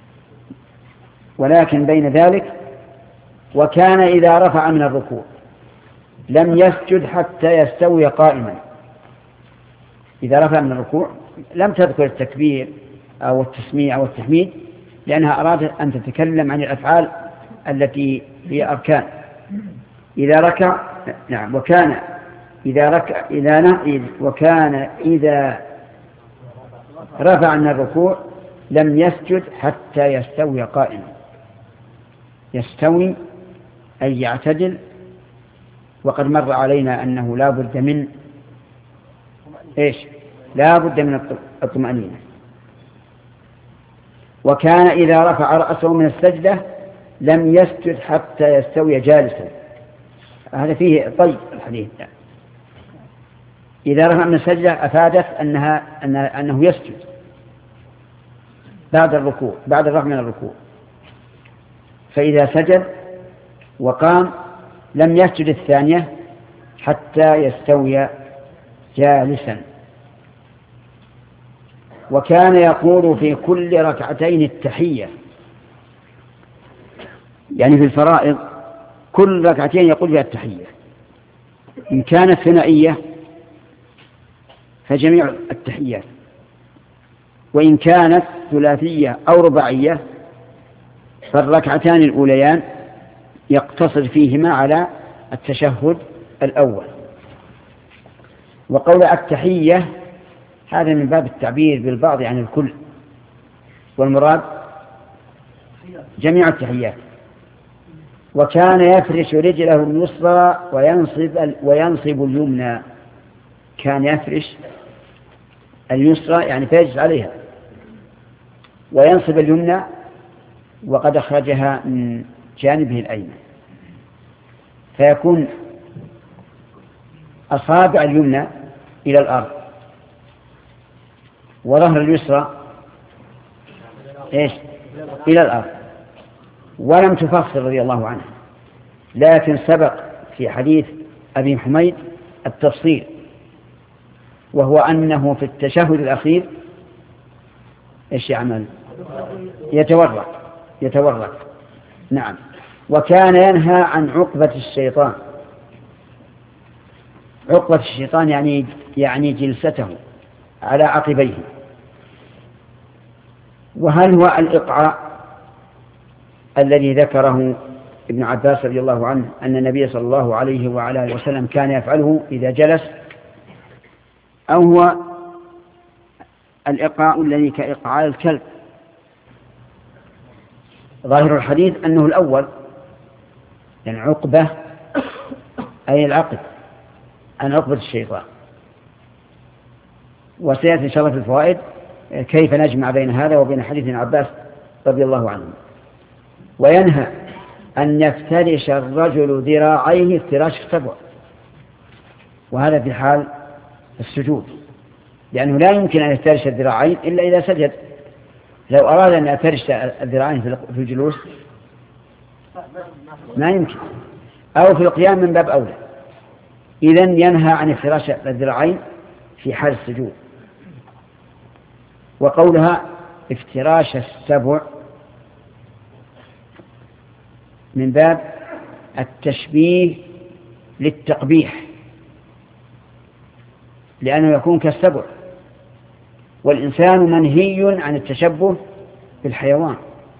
ولكن بين ذلك: وكان إذا رفع من الركوع لم يسجد حتى يستوي قائما. إذا رفع من الركوع لم تذكر التكبير أو التسميع أو التحميد، لأنها أرادت أن تتكلم عن الأفعال التي هي أركان. وكان إذا رفع من الركوع لم يسجد حتى يستوي قائما. يستوي أي يعتدل، وقد مر علينا أنه لا بد من الطمأنينة. وكان إذا رفع رأسه من السجدة لم يسجد حتى يستوي جالسا. هذا فيه طيب الحديث. إذا رفع من السجدة أفادت أنه يسجد بعد الرفع من الركوع. فإذا سجد وقام لم يسجد الثانية حتى يستوي جالسا. وكان يقول في كل ركعتين التحية، يعني في الفرائض كل ركعتين يقول فيها التحية. إن كانت ثنائية فجميع التحيات، وإن كانت ثلاثية أو رباعية فالركعتان الأوليان يقتصر فيهما على التشهد الأول. وقول التحية هذا من باب التعبير بالبعض عن الكل، والمراد جميع التحيات. وكان يفرش رجله اليسرى وينصب اليمنى. كان يفرش اليسرى يعني فيجلس عليها، وينصب اليمنى وقد أخرجها من جانبه الأيمن، فيكون أصابع اليمنى إلى الأرض وظهر اليسرى إلى الأرض. ولم تفصل رضي الله عنه، لكن سبق في حديث أبي حميد التفصيل، وهو أنه في التشهد الأخير يعمل؟ يتورك. نعم. وكان ينهى عن عقبة الشيطان. عقبة الشيطان يعني جلسته على عقبيه. وهل هو الإقعاء الذي ذكره ابن عباس رضي الله عنه أن النبي صلى الله عليه وعلى آله وسلم كان يفعله إذا جلس، أو هو الإقعاء الذي كإقعاء الكلب؟ ظاهر الحديث أنه الأول، يعني عقبة أي العقد عن عقبة الشيطان. وسيأتي إن شاء الله في الفوائد كيف نجمع بين هذا وبين حديث ابن عباس رضي الله عنه. وينهى أن يفترش الرجل ذراعيه افتراش السبع، وهذا في حال السجود، لأنه لا يمكن أن يفترش الذراعين إلا إذا سجد. لو أراد أن يفترش الذراعين في الجلوس ما يمكن، أو في القيام من باب أولى. إذن ينهى عن افتراش الذراعين في حال السجود. وقولها افتراش السبع من باب التشبيه للتقبيح، لأنه يكون كالسبع، والإنسان منهي عن التشبه بالحيوان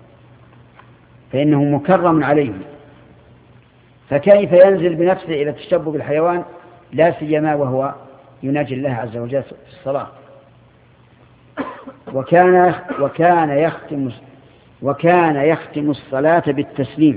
فإنه مكرم عليه، فكيف ينزل بنفسه إلى التشبه بالحيوان، لا سيما وهو يناجي الله عز وجل في الصلاة. وكان يختم الصلاة بالتسليم،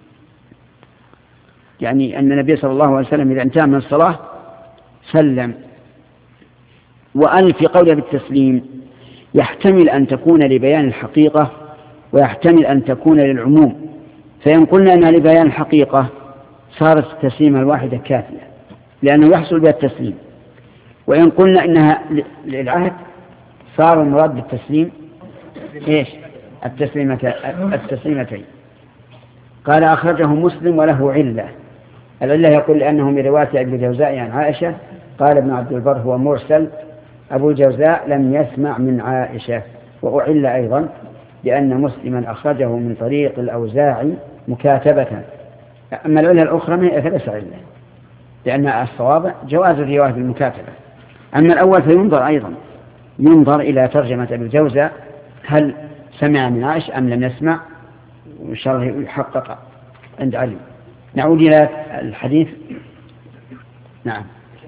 يعني أن النبي صلى الله عليه وسلم إذا انتهى من الصلاة سلم. وأن في قوله بالتسليم يحتمل أن تكون لبيان الحقيقة، ويحتمل أن تكون للعموم. فإن قلنا أنها لبيان الحقيقة صارت التسليمة الواحدة كافية، لأنه يحصل بها التسليم. وإن قلنا إنها للعهد صار المراد بالتسليم إيش؟ التسليمتين. قال أخرجه مسلم وله علة. العلة يقول لأنه من رواية ابن الجوزاء عن عائشة. قال ابن عبد البر هو مرسل، أبو الجوزاء لم يسمع من عائشة. وأعل أيضا لأن مسلما أخرجه من طريق الأوزاعي مكاتبة. أما العلة الأخرى فليس علة، لأن الصواب جواز الرواية بالمكاتبة. أما الأول فينظر أيضا، ينظر إلى ترجمة ابن الجوزاء هل سمع من عائشة أم لم يسمع، وإن شاء الله يحقق عند علي. نعود إلى الحديث. نعم.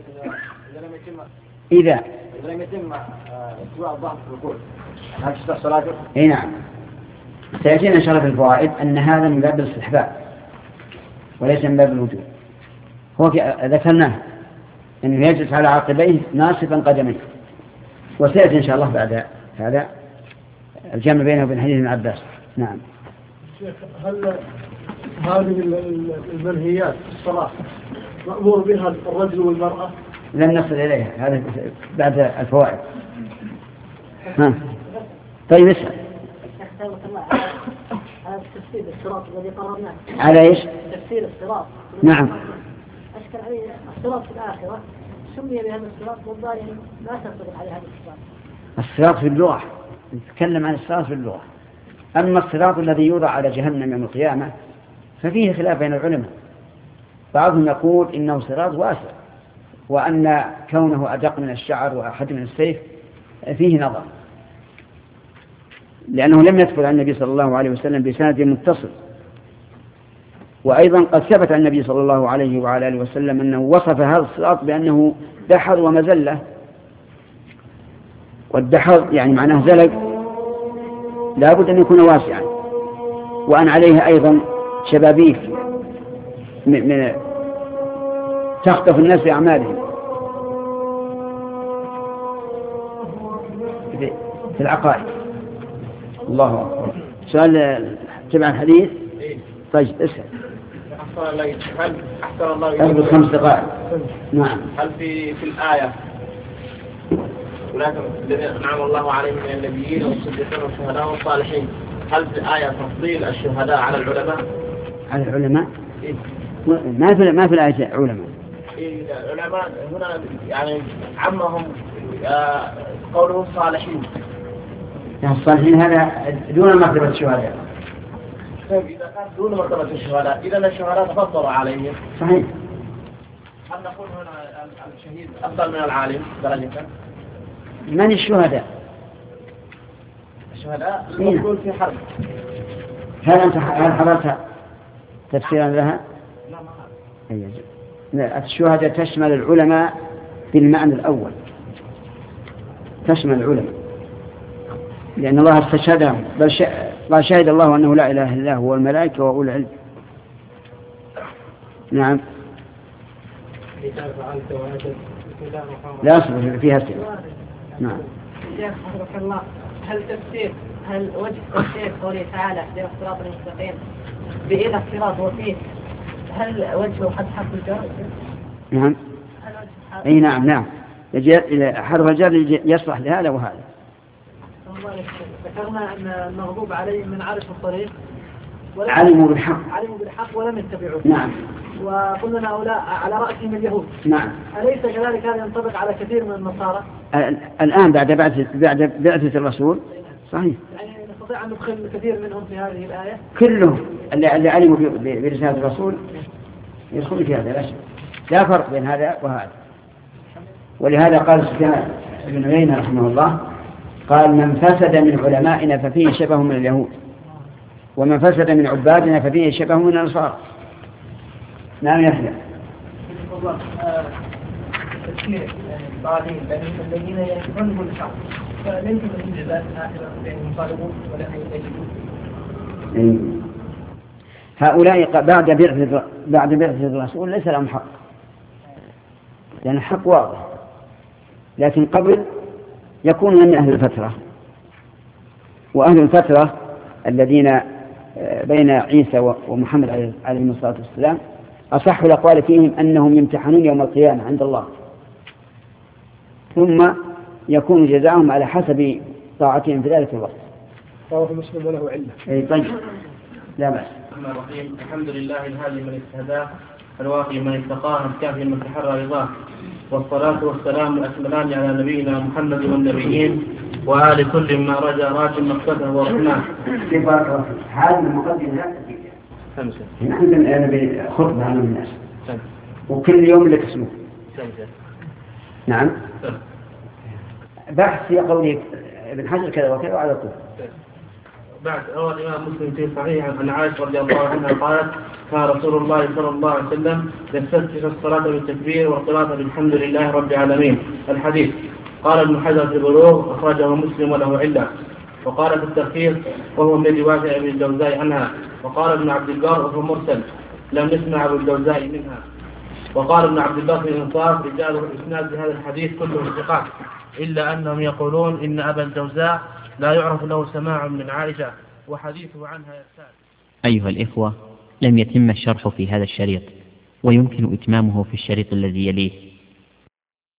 إذا لم يتم استواء الظهر في الركوع هل تصح صلاته؟ اي نعم. سيأتينا إن شاء الله في الفوائد أن هذا من باب الاستحباب وليس من باب الوجوب. هو ذكرناه أنه يجلس على عقبيه ناصبا قدميه، وسيأتي إن شاء الله بعد هذا الجمع بينه وبين حديث ابن عباس. نعم. شيخ، هل هذه المنهيات الصلاة مأمور بها الرجل والمرأة؟ لن نصل إليها، هذا بعد الفوائد. طيب اسأل. على تفسير الصراط الذي قررناه. على ايش؟ تفسير الصراط. نعم. أشكل عليه الصراط في الآخرة سمي بهذا الصراط، والظاهر لا تصدق عليه هذا الصراط. الصراط في اللغة، نتكلم عن الصراط في اللغة. أما الصراط الذي يوضع على جهنم يوم القيامة ففيه خلاف بين العلماء. بعضهم يقول إنه صراط واسع، وأن كونه أدق من الشعر وأحد من السيف فيه نظر، لأنه لم يثبت عن النبي صلى الله عليه وسلم بسند متصل. وأيضا قد ثبت عن النبي صلى الله عليه وعلى آله وسلم أنه وصف هذا الصراط بأنه دحر ومزلة، والدحر يعني معناه زلق، لا بد أن يكون واسعا، وأن عليه أيضا شبابيك من تخطف الناس في أعمالهم في العقائد. الله أكبر. سؤال تبع الحديث. طيب اسأل. أحسن الله 5 دقائق. نعم. هل في الآية ولكن الذين أنعم الله عليهم من النبيين والصديقين والشهداء والصالحين، هل في الآية تفضيل الشهداء على العلماء؟ على العلماء؟ إيه؟ ما في الآية علماء. العلماء هنا يعني عمهم قوله الصالحين. الصالحين هذا دون مرتبة الشهداء. طيب إذا كان دون مرتبة الشهداء إذا الشهداء تفضلوا عليهم. صحيح. هل نقول هنا الشهيد أفضل من العالم درجة؟ من الشهداء؟ الشهداء المقتول في حرب. هل حضرت تفسيرا لها؟ لا، الشهداء تشمل العلماء بالمعنى الأول، تشمل العلماء لأن الله استشهدهم، بل شهد الله أنه لا إله إلا هو والملائكة وأولو العلم. نعم. لا أصبر فيها سنة. نعم. حفظك الله، هل وجه تفسير قوله تعالى اهدنا الصراط المستقيم بإذا الصراط وفيه، هل وجهه حد حرف الجر؟ نعم. أي نعم. حرف الجر يصلح لهذا وهذا. ذكرنا أن المغضوب عليهم من عارف الطريق علموا بالحق ولم يتبعوه. نعم. وقلنا هؤلاء على رأسهم اليهود. نعم. أليس كذلك هذا ينطبق على كثير من النصارى؟ الآن بعد بعثة الرسول صحيح. يعني نستطيع أن ندخل كثير منهم في هذه الآية. كلهم اللي علموا برسالة الرسول يدخلون في هذا، لا فرق بين هذا وهذا. ولهذا قال سفيان بن عيينة رحمه الله قال: من فسد من علمائنا ففيه شبه من اليهود، ومن فسد من عبادنا ففيه شبه من النصارى. نعم يحيى. والله تفسير بعضهم الذين يتفنوا الحق فليس من جزاء الآخرة بأنهم طالبون ولا يجدون. هؤلاء بعد بعثة الرسول ليس لهم حق، لأن الحق واضح، لكن قبل يكون من أهل الفترة، وأهل الفترة الذين بين عيسى ومحمد عليه الصلاة والسلام أصح الأقوال فيهم أنهم يمتحنون يوم القيامة عند الله، ثم يكون جزاؤهم على حسب طاعتهم في ذلك الوقت. رواه مسلم وله علة. طيب لا بأس. الحمد لله الهادي من اهتداه، الواقي من اتقاه، الكافي من تحرى رضاه، والصلاة والسلام الأكملان على نبينا محمد والنبيين وآل كل ما رجا راج مقصده ورحمه. هذه المقدمة خمسة. عندنا خطبة عن الناس وكل يوم لك اسمه. نعم. بحث في قوله ابن حجر كذا وكذا وعلى طول. بعد روى الإمام مسلم في صحيح عن عائشة رضي الله عنها قالت: كان رسول الله صلى الله عليه وسلم يستفتح الصلاة بالتكبير والقراءة بالحمد لله رب العالمين. الحديث. قال ابن حجر في البلوغ أخرجه مسلم وله علة. وقال في التلخيص وهو من رواية ابن الجوزاء عنها. وقال ابن عبد البر وهو مرسل لم نسمع ابن الجوزاء منها. وقال ابن عبد البر في الإنصاف: رجاله الإسناد بهذا الحديث كلهم ثقات، إلا أنهم يقولون إن أبا الجوزاء لا يعرف له سماع من عائشة وحديثه عنها يرسال. أيها الإخوة، لم يتم الشرح في هذا الشريط، ويمكن إتمامه في الشريط الذي يليه.